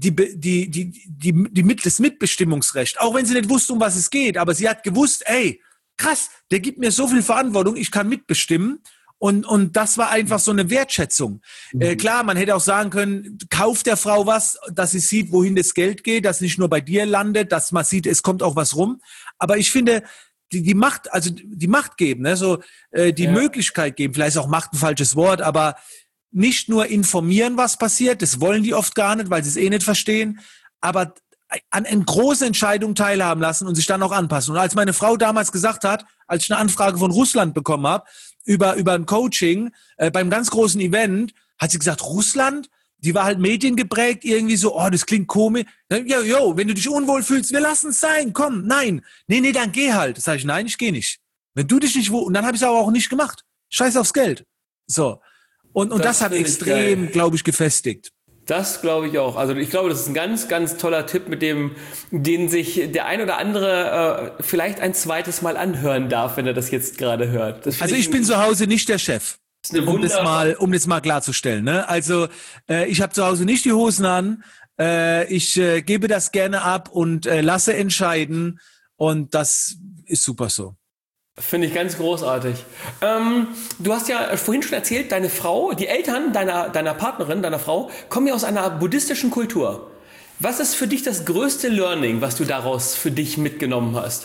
das Mitbestimmungsrecht, auch wenn sie nicht wusste, um was es geht, aber sie hat gewusst, ey, krass, der gibt mir so viel Verantwortung, ich kann mitbestimmen. Und das war einfach so eine Wertschätzung. Klar, man hätte auch sagen können, kauf der Frau was, dass sie sieht, wohin das Geld geht, dass nicht nur bei dir landet, dass man sieht, es kommt auch was rum. Aber ich finde, die Macht geben, ne, die Möglichkeit geben, vielleicht ist auch Macht ein falsches Wort, aber nicht nur informieren, was passiert, das wollen die oft gar nicht, weil sie es nicht verstehen, aber an großen Entscheidungen teilhaben lassen und sich dann auch anpassen. Und als meine Frau damals gesagt hat, als ich eine Anfrage von Russland bekommen habe, über ein Coaching, beim ganz großen Event, hat sie gesagt, Russland? Die war halt mediengeprägt, irgendwie so, oh, das klingt komisch. Jo, wenn du dich unwohl fühlst, wir lassen es sein, komm, nein. Nee, dann geh halt. Sag ich, nein, ich gehe nicht. Wenn du dich nicht wohl, und dann habe ich es aber auch nicht gemacht. Scheiß aufs Geld. So. Und das hat extrem, glaube ich, gefestigt. Das glaube ich auch. Also ich glaube, das ist ein ganz, ganz toller Tipp, mit den sich der ein oder andere vielleicht ein zweites Mal anhören darf, wenn er das jetzt gerade hört. Also ich bin zu Hause nicht der Chef. Um das mal klarzustellen. Ne? Also ich habe zu Hause nicht die Hosen an. Ich gebe das gerne ab und lasse entscheiden. Und das ist super so. Finde ich ganz großartig. Du hast ja vorhin schon erzählt, deine Frau, die Eltern deiner Partnerin, deiner Frau, kommen ja aus einer buddhistischen Kultur. Was ist für dich das größte Learning, was du daraus für dich mitgenommen hast?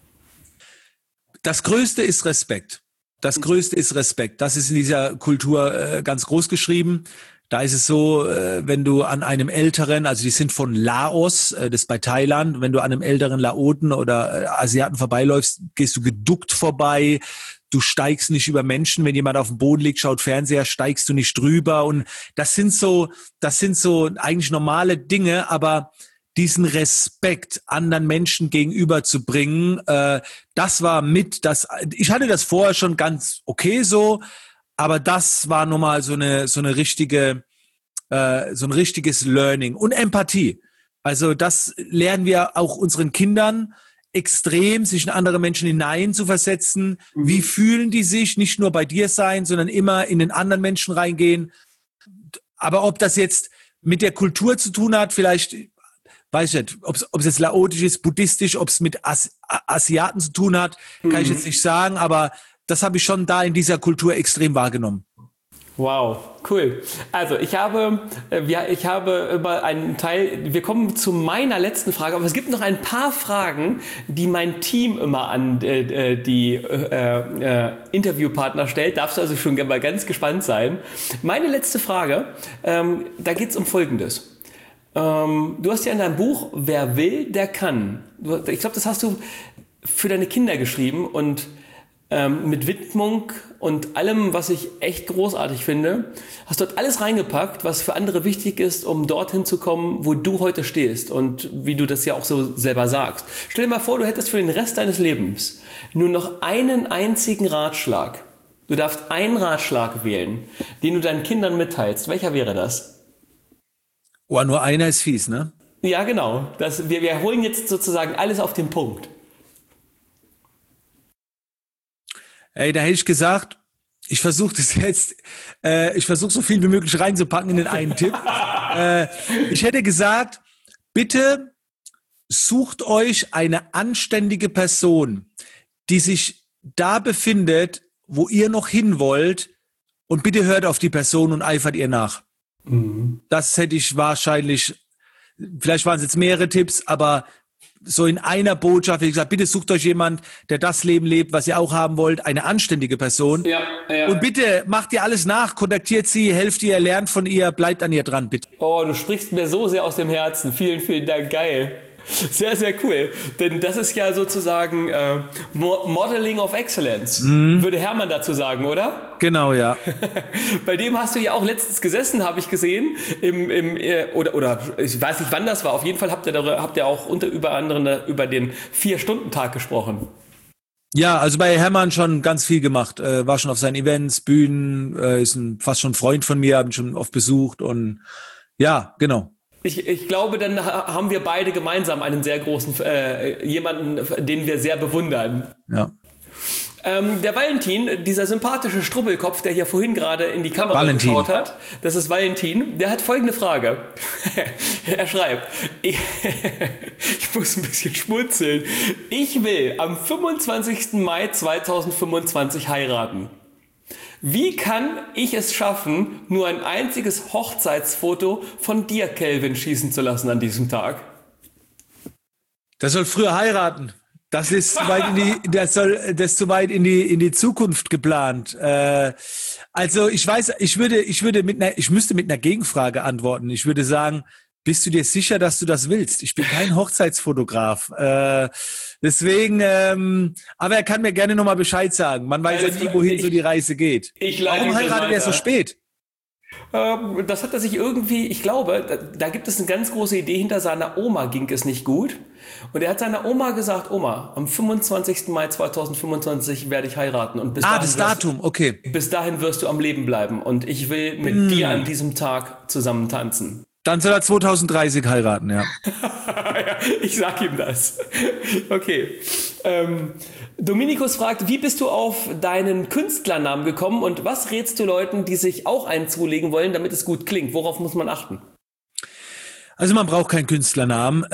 Das Größte ist Respekt. Das Größte ist Respekt. Das ist in dieser Kultur ganz groß geschrieben. Da ist es so, wenn du an einem älteren, also die sind von Laos, das ist bei Thailand, wenn du an einem älteren Laoten oder Asiaten vorbeiläufst, gehst du geduckt vorbei, du steigst nicht über Menschen, wenn jemand auf dem Boden liegt, schaut Fernseher, steigst du nicht drüber und das sind so eigentlich normale Dinge, aber diesen Respekt anderen Menschen gegenüber zu bringen, das war ich hatte das vorher schon ganz okay so, aber das war nochmal so ein richtiges Learning und Empathie. Also das lernen wir auch unseren Kindern extrem, sich in andere Menschen hinein zu versetzen. Wie fühlen die sich? Nicht nur bei dir sein, sondern immer in den anderen Menschen reingehen. Aber ob das jetzt mit der Kultur zu tun hat, vielleicht, weiß ich nicht, ob es jetzt laotisch ist, buddhistisch, ob es mit Asiaten zu tun hat, kann ich jetzt nicht sagen, aber das habe ich schon da in dieser Kultur extrem wahrgenommen. Wow, cool. Also ich habe über einen Teil, wir kommen zu meiner letzten Frage, aber es gibt noch ein paar Fragen, die mein Team immer an die Interviewpartner stellt. Darfst du also schon mal ganz gespannt sein. Meine letzte Frage, da geht es um Folgendes. Du hast ja in deinem Buch, wer will, der kann. Ich glaube, das hast du für deine Kinder geschrieben und mit Widmung und allem, was ich echt großartig finde. Hast dort alles reingepackt, was für andere wichtig ist, um dorthin zu kommen, wo du heute stehst und wie du das ja auch so selber sagst. Stell dir mal vor, du hättest für den Rest deines Lebens nur noch einen einzigen Ratschlag. Du darfst einen Ratschlag wählen, den du deinen Kindern mitteilst. Welcher wäre das? Oh, nur einer ist fies, ne? Ja, genau. Wir holen jetzt sozusagen alles auf den Punkt. Ey, da hätte ich gesagt, ich versuche so viel wie möglich reinzupacken in den einen Tipp. Ich hätte gesagt, bitte sucht euch eine anständige Person, die sich da befindet, wo ihr noch hin wollt, und bitte hört auf die Person und eifert ihr nach. Mhm. Das hätte ich wahrscheinlich, vielleicht waren es jetzt mehrere Tipps, aber so in einer Botschaft, wie gesagt, bitte sucht euch jemand, der das Leben lebt, was ihr auch haben wollt, eine anständige Person. Ja. Und bitte macht ihr alles nach, kontaktiert sie, helft ihr, lernt von ihr, bleibt an ihr dran, bitte. Oh, du sprichst mir so sehr aus dem Herzen. Vielen, vielen Dank, geil. Sehr, sehr cool. Denn das ist ja sozusagen Modeling of Excellence, würde Hermann dazu sagen, oder? Genau, ja. Bei dem hast du ja auch letztens gesessen, habe ich gesehen, oder ich weiß nicht, wann das war. Auf jeden Fall habt ihr auch unter anderem über den 4-Stunden-Tag gesprochen. Ja, also bei Hermann schon ganz viel gemacht. War schon auf seinen Events, Bühnen, ist fast schon ein Freund von mir, habe ihn schon oft besucht und ja, genau. Ich glaube, dann haben wir beide gemeinsam einen sehr großen, jemanden, den wir sehr bewundern. Ja. Der Valentin, dieser sympathische Strubbelkopf, der hier vorhin gerade in die Kamera geschaut hat, das ist Valentin, der hat folgende Frage. Er schreibt, ich muss ein bisschen schmunzeln. Ich will am 25. Mai 2025 heiraten. Wie kann ich es schaffen, nur ein einziges Hochzeitsfoto von dir, Kelvin, schießen zu lassen an diesem Tag? Das soll früher heiraten. Das ist zu weit in die Zukunft geplant. Also ich weiß, ich müsste mit einer Gegenfrage antworten. Ich würde sagen, bist du dir sicher, dass du das willst? Ich bin kein Hochzeitsfotograf. Deswegen, aber er kann mir gerne nochmal Bescheid sagen. Man weiß ja nie, wohin so die Reise geht. Warum heiratet er so spät? Das hat er sich irgendwie, ich glaube, da gibt es eine ganz große Idee. Hinter seiner Oma ging es nicht gut. Und er hat seiner Oma gesagt, Oma, am 25. Mai 2025 werde ich heiraten. Und das Datum, okay. Bis dahin wirst du am Leben bleiben. Und ich will mit dir an diesem Tag zusammen tanzen. Dann soll er 2030 heiraten, ja. Ja, ich sag ihm das. Okay. Dominikus fragt, wie bist du auf deinen Künstlernamen gekommen und was rätst du Leuten, die sich auch einen zulegen wollen, damit es gut klingt? Worauf muss man achten? Also man braucht keinen Künstlernamen.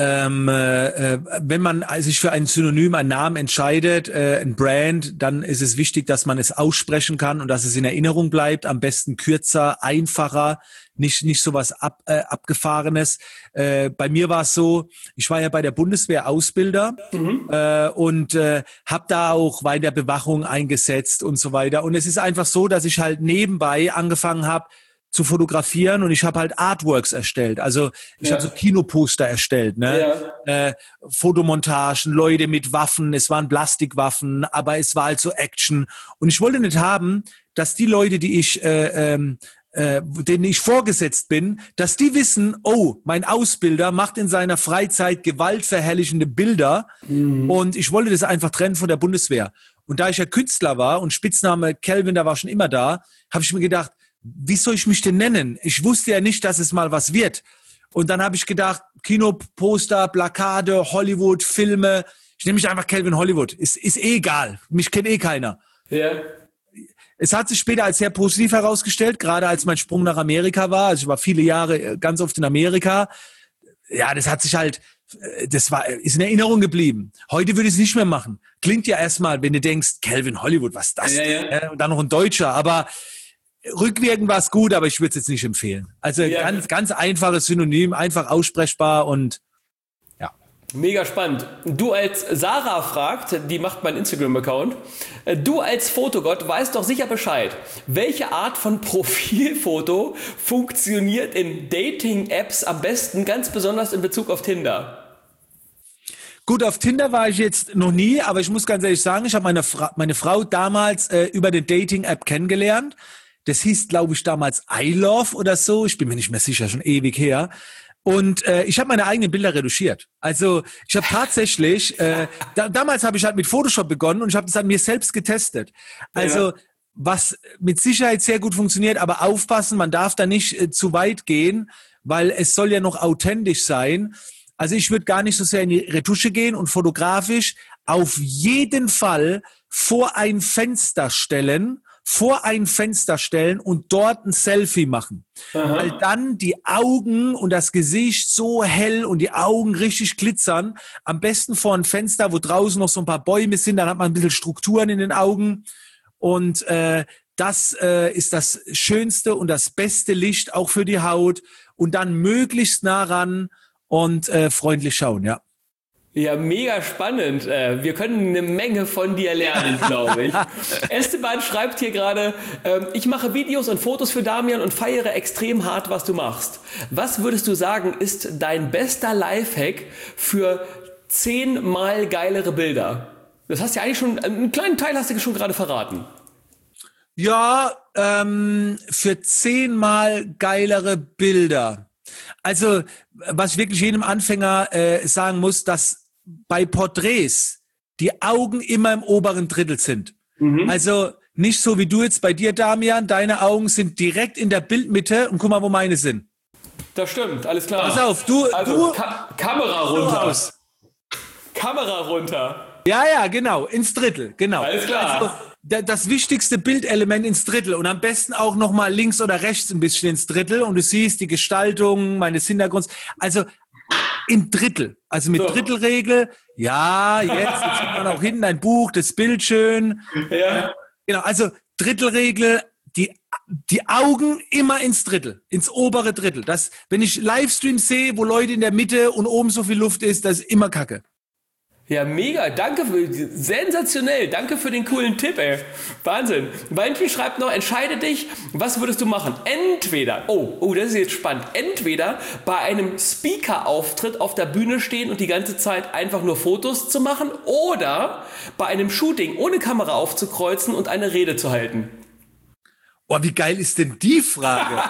Wenn man sich für ein Synonym, einen Namen entscheidet, ein Brand, dann ist es wichtig, dass man es aussprechen kann und dass es in Erinnerung bleibt. Am besten kürzer, einfacher, nicht so was Abgefahrenes. Bei mir war es so, ich war ja bei der Bundeswehr Ausbilder und habe da auch bei der Bewachung eingesetzt und so weiter. Und es ist einfach so, dass ich halt nebenbei angefangen habe, zu fotografieren und ich habe halt Artworks erstellt. Also ich habe so Kinoposter erstellt, ne? Ja. Fotomontagen, Leute mit Waffen, es waren Plastikwaffen, aber es war halt so Action. Und ich wollte nicht haben, dass die Leute, denen ich vorgesetzt bin, dass die wissen, oh, mein Ausbilder macht in seiner Freizeit gewaltverherrlichende Bilder und ich wollte das einfach trennen von der Bundeswehr. Und da ich ja Künstler war und Spitzname Kelvin, da war schon immer da, habe ich mir gedacht, wie soll ich mich denn nennen? Ich wusste ja nicht, dass es mal was wird. Und dann habe ich gedacht, Kinoposter, Plakate, Hollywood, Filme. Ich nehme mich einfach Kelvin Hollywood. Ist eh egal. Mich kennt eh keiner. Ja. Es hat sich später als sehr positiv herausgestellt, gerade als mein Sprung nach Amerika war. Also ich war viele Jahre ganz oft in Amerika. Ja, das hat sich halt, ist in Erinnerung geblieben. Heute würde ich es nicht mehr machen. Klingt ja erstmal, wenn du denkst, Kelvin Hollywood, was ist das? Ja. Und dann noch ein Deutscher, aber rückwirkend war es gut, aber ich würde es jetzt nicht empfehlen. Also ganz einfaches Synonym, einfach aussprechbar und ja. Mega spannend. Du als Sarah fragt, die macht meinen Instagram-Account, du als Fotogott weißt doch sicher Bescheid. Welche Art von Profilfoto funktioniert in Dating-Apps am besten, ganz besonders in Bezug auf Tinder? Gut, auf Tinder war ich jetzt noch nie, aber ich muss ganz ehrlich sagen, ich habe meine Frau damals über eine Dating-App kennengelernt. Das hieß, glaube ich, damals I Love oder so. Ich bin mir nicht mehr sicher, schon ewig her. Und ich habe meine eigenen Bilder retuschiert. Also ich habe tatsächlich, damals habe ich halt mit Photoshop begonnen und ich habe das an mir selbst getestet. Also was mit Sicherheit sehr gut funktioniert, aber aufpassen, man darf da nicht zu weit gehen, weil es soll ja noch authentisch sein. Also ich würde gar nicht so sehr in die Retusche gehen und fotografisch auf jeden Fall vor ein Fenster stellen und dort ein Selfie machen. Aha. Weil dann die Augen und das Gesicht so hell und die Augen richtig glitzern. Am besten vor ein Fenster, wo draußen noch so ein paar Bäume sind, dann hat man ein bisschen Strukturen in den Augen. Und das ist das schönste und das beste Licht auch für die Haut. Und dann möglichst nah ran und freundlich schauen, ja. Ja, mega spannend. Wir können eine Menge von dir lernen, glaube ich. Esteban schreibt hier gerade, ich mache Videos und Fotos für Damian und feiere extrem hart, was du machst. Was würdest du sagen, ist dein bester Lifehack für 10-mal geilere Bilder? Das hast du ja eigentlich schon, einen kleinen Teil hast du schon gerade verraten. Ja, für 10-mal geilere Bilder. Also, was ich wirklich jedem Anfänger sagen muss, dass bei Porträts die Augen immer im oberen Drittel sind. Mhm. Also nicht so wie du jetzt bei dir, Damian. Deine Augen sind direkt in der Bildmitte und guck mal, wo meine sind. Das stimmt, alles klar. Pass auf, du Kamera runter. Kamera runter. Ja, genau, ins Drittel, genau. Alles klar. Also, das wichtigste Bildelement ins Drittel und am besten auch nochmal links oder rechts ein bisschen ins Drittel und du siehst die Gestaltung meines Hintergrunds. Also im Drittel, also mit Drittelregel. Ja, jetzt sieht man auch hinten ein Buch, das Bild schön. Ja. Genau, also Drittelregel, die Augen immer ins Drittel, ins obere Drittel. Das, wenn ich Livestreams sehe, wo Leute in der Mitte und oben so viel Luft ist, das ist immer Kacke. Ja, mega, danke, sensationell, danke für den coolen Tipp, ey. Wahnsinn. Valentin schreibt noch, entscheide dich, was würdest du machen? Entweder, das ist jetzt spannend, entweder bei einem Speaker-Auftritt auf der Bühne stehen und die ganze Zeit einfach nur Fotos zu machen oder bei einem Shooting ohne Kamera aufzukreuzen und eine Rede zu halten. Oh, wie geil ist denn die Frage?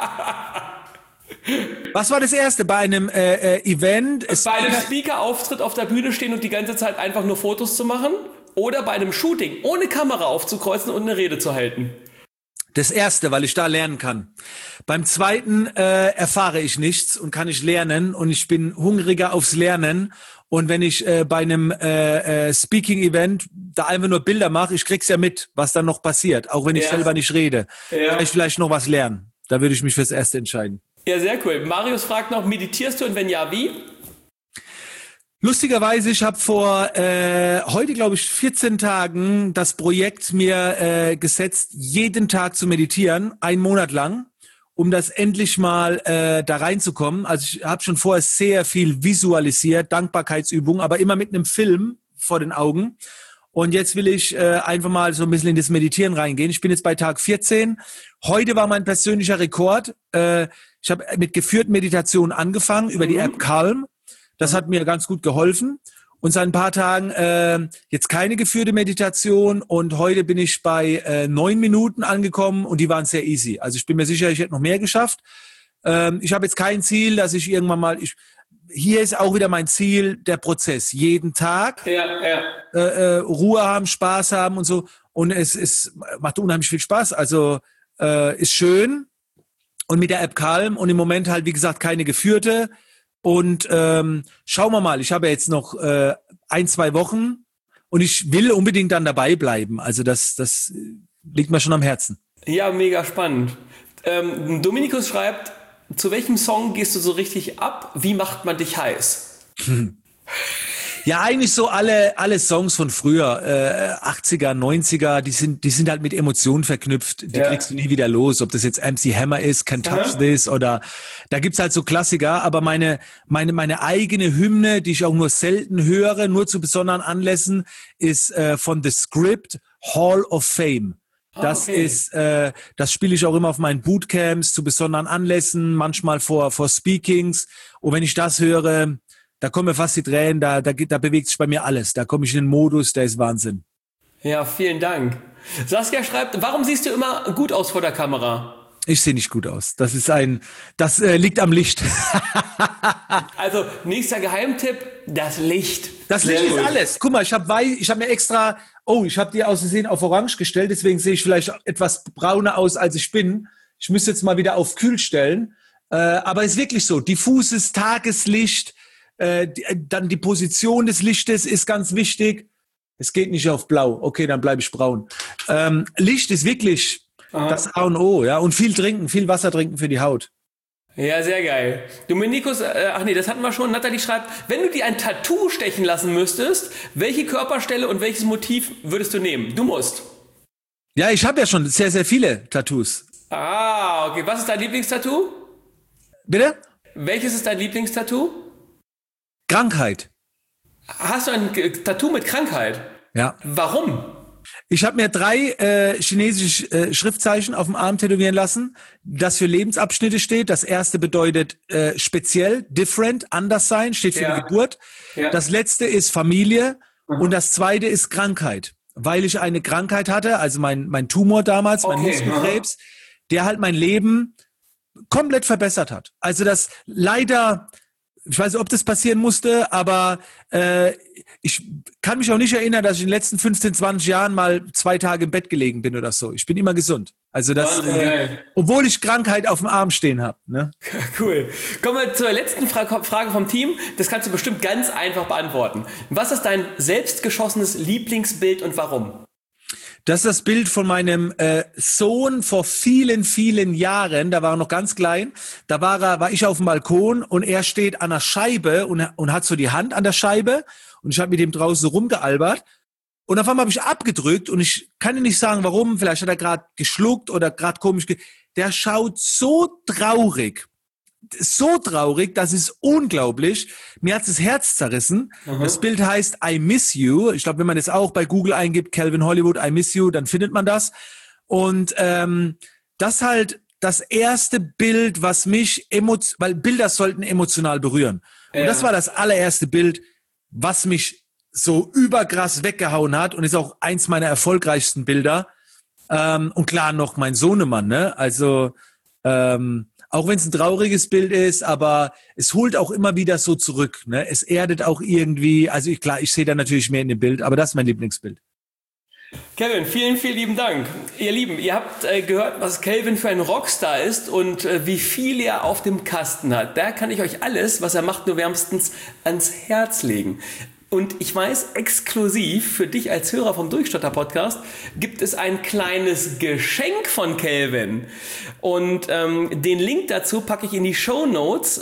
Was war das erste? Bei einem Event? Bei einem Speaker-Auftritt auf der Bühne stehen und die ganze Zeit einfach nur Fotos zu machen? Oder bei einem Shooting ohne Kamera aufzukreuzen und eine Rede zu halten? Das erste, weil ich da lernen kann. Beim zweiten erfahre ich nichts und kann nicht lernen und ich bin hungriger aufs Lernen. Und wenn ich bei einem Speaking-Event da einfach nur Bilder mache, ich krieg's ja mit, was dann noch passiert, auch wenn ich selber nicht rede. Ja. Kann ich vielleicht noch was lernen. Da würde ich mich fürs Erste entscheiden. Ja, sehr cool. Marius fragt noch, meditierst du und wenn ja, wie? Lustigerweise, ich habe vor heute, glaube ich, 14 Tagen das Projekt mir gesetzt, jeden Tag zu meditieren, 1 Monat lang, um das endlich mal da reinzukommen. Also ich habe schon vorher sehr viel visualisiert, Dankbarkeitsübungen, aber immer mit einem Film vor den Augen. Und jetzt will ich einfach mal so ein bisschen in das Meditieren reingehen. Ich bin jetzt bei Tag 14. Heute war mein persönlicher Rekord. Ich habe mit geführten Meditationen angefangen über die App Calm. Das hat mir ganz gut geholfen. Und seit ein paar Tagen jetzt keine geführte Meditation. Und heute bin ich bei 9 Minuten angekommen und die waren sehr easy. Also ich bin mir sicher, ich hätte noch mehr geschafft. Ich habe jetzt kein Ziel, dass ich irgendwann mal... Hier ist auch wieder mein Ziel, der Prozess. Jeden Tag Ruhe haben, Spaß haben und so. Und es macht unheimlich viel Spaß. Also ist schön. Und mit der App Calm und im Moment halt, wie gesagt, keine geführte. Und schauen wir mal. Ich habe jetzt noch 1-2 Wochen und ich will unbedingt dann dabei bleiben. Also das liegt mir schon am Herzen. Ja, mega spannend. Dominikus schreibt, zu welchem Song gehst du so richtig ab? Wie macht man dich heiß? Ja, eigentlich so alle Songs von früher, 80er, 90er, die sind halt mit Emotionen verknüpft. Die kriegst du nie wieder los. Ob das jetzt MC Hammer ist, Can't Touch This oder da gibt's halt so Klassiker. Aber meine eigene Hymne, die ich auch nur selten höre, nur zu besonderen Anlässen, ist von The Script, Hall of Fame. Das ist, das spiele ich auch immer auf meinen Bootcamps zu besonderen Anlässen, manchmal vor Speakings. Und wenn ich das höre, da kommen mir fast die Tränen, da bewegt sich bei mir alles. Da komme ich in den Modus, der ist Wahnsinn. Ja, vielen Dank. Saskia schreibt, warum siehst du immer gut aus vor der Kamera? Ich sehe nicht gut aus. Das liegt am Licht. Also, nächster Geheimtipp, das Licht. Das Licht ist alles. Guck mal, ich habe mir extra, ich habe die aus Versehen auf Orange gestellt, deswegen sehe ich vielleicht etwas brauner aus, als ich bin. Ich müsste jetzt mal wieder auf Kühl stellen. Aber es ist wirklich so, diffuses Tageslicht, dann die Position des Lichtes ist ganz wichtig. Es geht nicht auf blau. Okay, dann bleibe ich braun. Licht ist wirklich das A und O, ja. Und viel trinken, viel Wasser trinken für die Haut. Ja, sehr geil. Dominikus, das hatten wir schon. Nathalie schreibt, wenn du dir ein Tattoo stechen lassen müsstest, welche Körperstelle und welches Motiv würdest du nehmen? Du musst. Ja, ich habe ja schon sehr, sehr viele Tattoos. Okay. Was ist dein Lieblingstattoo? Bitte? Welches ist dein Lieblingstattoo? Krankheit. Hast du ein Tattoo mit Krankheit? Ja. Warum? Ich habe mir 3 chinesische Schriftzeichen auf dem Arm tätowieren lassen, das für Lebensabschnitte steht. Das erste bedeutet speziell, different, anders sein, steht für die Geburt. Ja. Das letzte ist Familie und das zweite ist Krankheit. Weil ich eine Krankheit hatte, also mein Tumor damals, mein Muskelkrebs, der halt mein Leben komplett verbessert hat. Also das leider... Ich weiß nicht, ob das passieren musste, aber ich kann mich auch nicht erinnern, dass ich in den letzten 15, 20 Jahren mal 2 Tage im Bett gelegen bin oder so. Ich bin immer gesund. Also das, obwohl ich Krankheit auf dem Arm stehen habe. Ne? Cool. Kommen wir zur letzten Frage vom Team. Das kannst du bestimmt ganz einfach beantworten. Was ist dein selbstgeschossenes Lieblingsbild und warum? Das ist das Bild von meinem Sohn vor vielen, vielen Jahren. Da war er noch ganz klein. Da war ich auf dem Balkon und er steht an der Scheibe und hat so die Hand an der Scheibe. Und ich habe mit ihm draußen so rumgealbert. Und auf einmal habe ich abgedrückt und ich kann dir nicht sagen, warum. Vielleicht hat er gerade geschluckt oder gerade komisch. Der schaut so traurig. So traurig, das ist unglaublich. Mir hat das Herz zerrissen. Das Bild heißt I Miss You. Ich glaube, wenn man das auch bei Google eingibt, Calvin Hollywood, I Miss You, dann findet man das. Und das halt das erste Bild, was mich weil Bilder sollten emotional berühren. Und das war das allererste Bild, was mich so überkrass weggehauen hat und ist auch eins meiner erfolgreichsten Bilder. Und klar noch mein Sohnemann, ne? Also auch wenn es ein trauriges Bild ist, aber es holt auch immer wieder so zurück. Ne? Es erdet auch irgendwie, also ich sehe da natürlich mehr in dem Bild, aber das ist mein Lieblingsbild. Kevin, vielen, vielen lieben Dank. Ihr Lieben, ihr habt gehört, was Kelvin für ein Rockstar ist und wie viel er auf dem Kasten hat. Da kann ich euch alles, was er macht, nur wärmstens ans Herz legen. Und ich weiß, exklusiv für dich als Hörer vom Durchstotter-Podcast gibt es ein kleines Geschenk von Kelvin. Und den Link dazu packe ich in die Shownotes,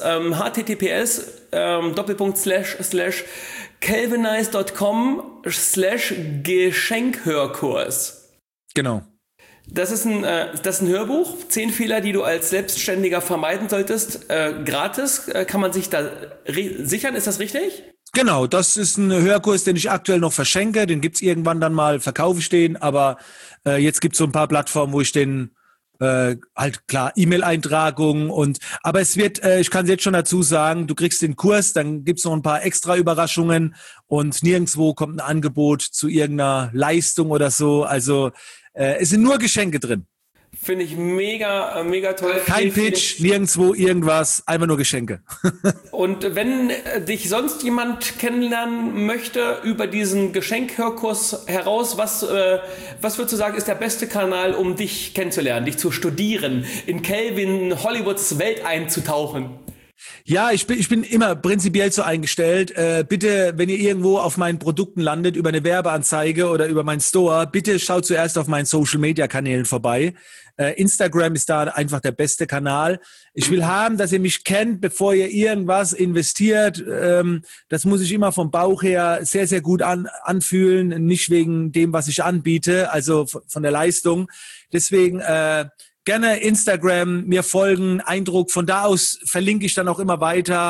https://kelvinize.com/Geschenkhörkurs. Genau. Das ist ein Hörbuch, 10 Fehler, die du als Selbstständiger vermeiden solltest. Gratis kann man sich da sichern, ist das richtig? Genau, das ist ein Hörkurs, den ich aktuell noch verschenke. Den gibt's irgendwann dann mal, verkaufe ich den. Aber jetzt gibt's so ein paar Plattformen, wo ich den halt klar E-Mail-Eintragungen aber es wird, ich kann es jetzt schon dazu sagen, du kriegst den Kurs, dann gibt's noch ein paar extra Überraschungen und nirgendwo kommt ein Angebot zu irgendeiner Leistung oder so. Also es sind nur Geschenke drin. Finde ich mega, mega toll. Kein Pitch, nirgendwo irgendwas, einfach nur Geschenke. Und wenn dich sonst jemand kennenlernen möchte über diesen Geschenkhörkurs heraus, was würdest du sagen, ist der beste Kanal, um dich kennenzulernen, dich zu studieren, in Calvin Hollywoods Welt einzutauchen? Ja, ich bin immer prinzipiell so eingestellt. Bitte, wenn ihr irgendwo auf meinen Produkten landet, über eine Werbeanzeige oder über meinen Store, bitte schaut zuerst auf meinen Social-Media-Kanälen vorbei. Instagram ist da einfach der beste Kanal. Ich will haben, dass ihr mich kennt, bevor ihr irgendwas investiert. Das muss ich immer vom Bauch her sehr, sehr gut anfühlen, nicht wegen dem, was ich anbiete, also von der Leistung. Deswegen gerne Instagram, mir folgen, Eindruck. Von da aus verlinke ich dann auch immer weiter.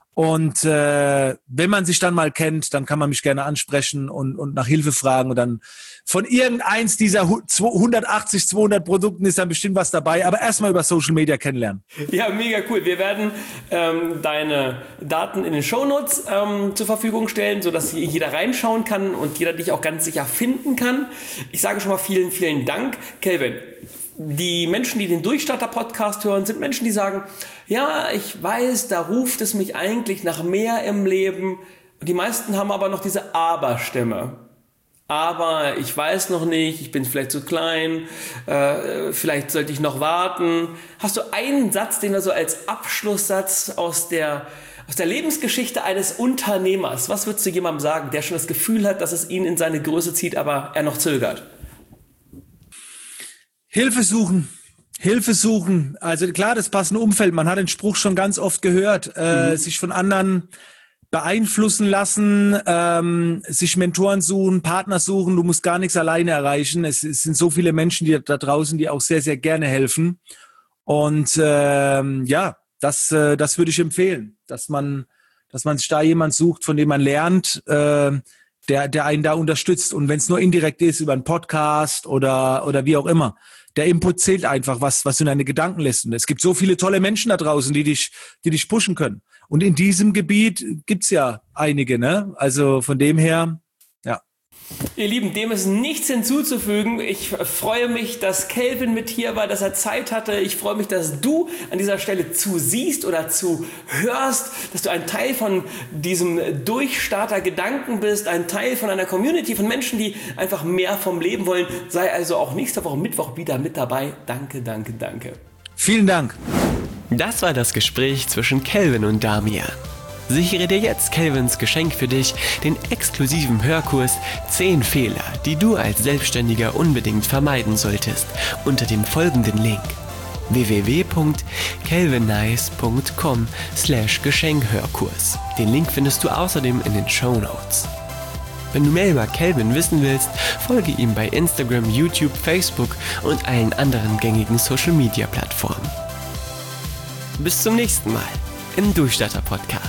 Und wenn man sich dann mal kennt, dann kann man mich gerne ansprechen und nach Hilfe fragen. Und dann von irgendeins dieser 180, 200 Produkten ist dann bestimmt was dabei. Aber erstmal über Social Media kennenlernen. Ja, mega cool. Wir werden deine Daten in den Shownotes zur Verfügung stellen, sodass jeder reinschauen kann und jeder dich auch ganz sicher finden kann. Ich sage schon mal vielen, vielen Dank, Kelvin. Die Menschen, die den Durchstarter-Podcast hören, sind Menschen, die sagen, ja, ich weiß, da ruft es mich eigentlich nach mehr im Leben. Und die meisten haben aber noch diese Aber-Stimme. Aber ich weiß noch nicht, ich bin vielleicht zu klein, vielleicht sollte ich noch warten. Hast du einen Satz, den wir so als Abschlusssatz aus der Lebensgeschichte eines Unternehmers, was würdest du jemandem sagen, der schon das Gefühl hat, dass es ihn in seine Größe zieht, aber er noch zögert? Hilfe suchen. Also klar, das passende Umfeld. Man hat den Spruch schon ganz oft gehört. Sich von anderen beeinflussen lassen, sich Mentoren suchen, Partner suchen. Du musst gar nichts alleine erreichen. Es sind so viele Menschen, die da draußen, die auch sehr, sehr gerne helfen. Und das würde ich empfehlen, dass man sich da jemand sucht, von dem man lernt, der einen da unterstützt. Und wenn es nur indirekt ist, über einen Podcast oder wie auch immer. Der Input zählt einfach, was du in deine Gedanken lässt. Und es gibt so viele tolle Menschen da draußen, die dich pushen können. Und in diesem Gebiet gibt's ja einige, ne? Also von dem her, ja. Ihr Lieben, dem ist nichts hinzuzufügen. Ich freue mich, dass Kelvin mit hier war, dass er Zeit hatte. Ich freue mich, dass du an dieser Stelle zusiehst oder zuhörst, dass du ein Teil von diesem Durchstarter-Gedanken bist, ein Teil von einer Community von Menschen, die einfach mehr vom Leben wollen. Sei also auch nächste Woche Mittwoch wieder mit dabei. Danke, danke, danke. Vielen Dank. Das war das Gespräch zwischen Kelvin und Damian. Sichere dir jetzt Kelvins Geschenk für dich, den exklusiven Hörkurs 10 Fehler, die du als Selbstständiger unbedingt vermeiden solltest, unter dem folgenden Link: www.kelvinnice.com/Geschenkhörkurs. Den Link findest du außerdem in den Shownotes. Wenn du mehr über Kelvin wissen willst, folge ihm bei Instagram, YouTube, Facebook und allen anderen gängigen Social-Media-Plattformen. Bis zum nächsten Mal im Durchstarter-Podcast.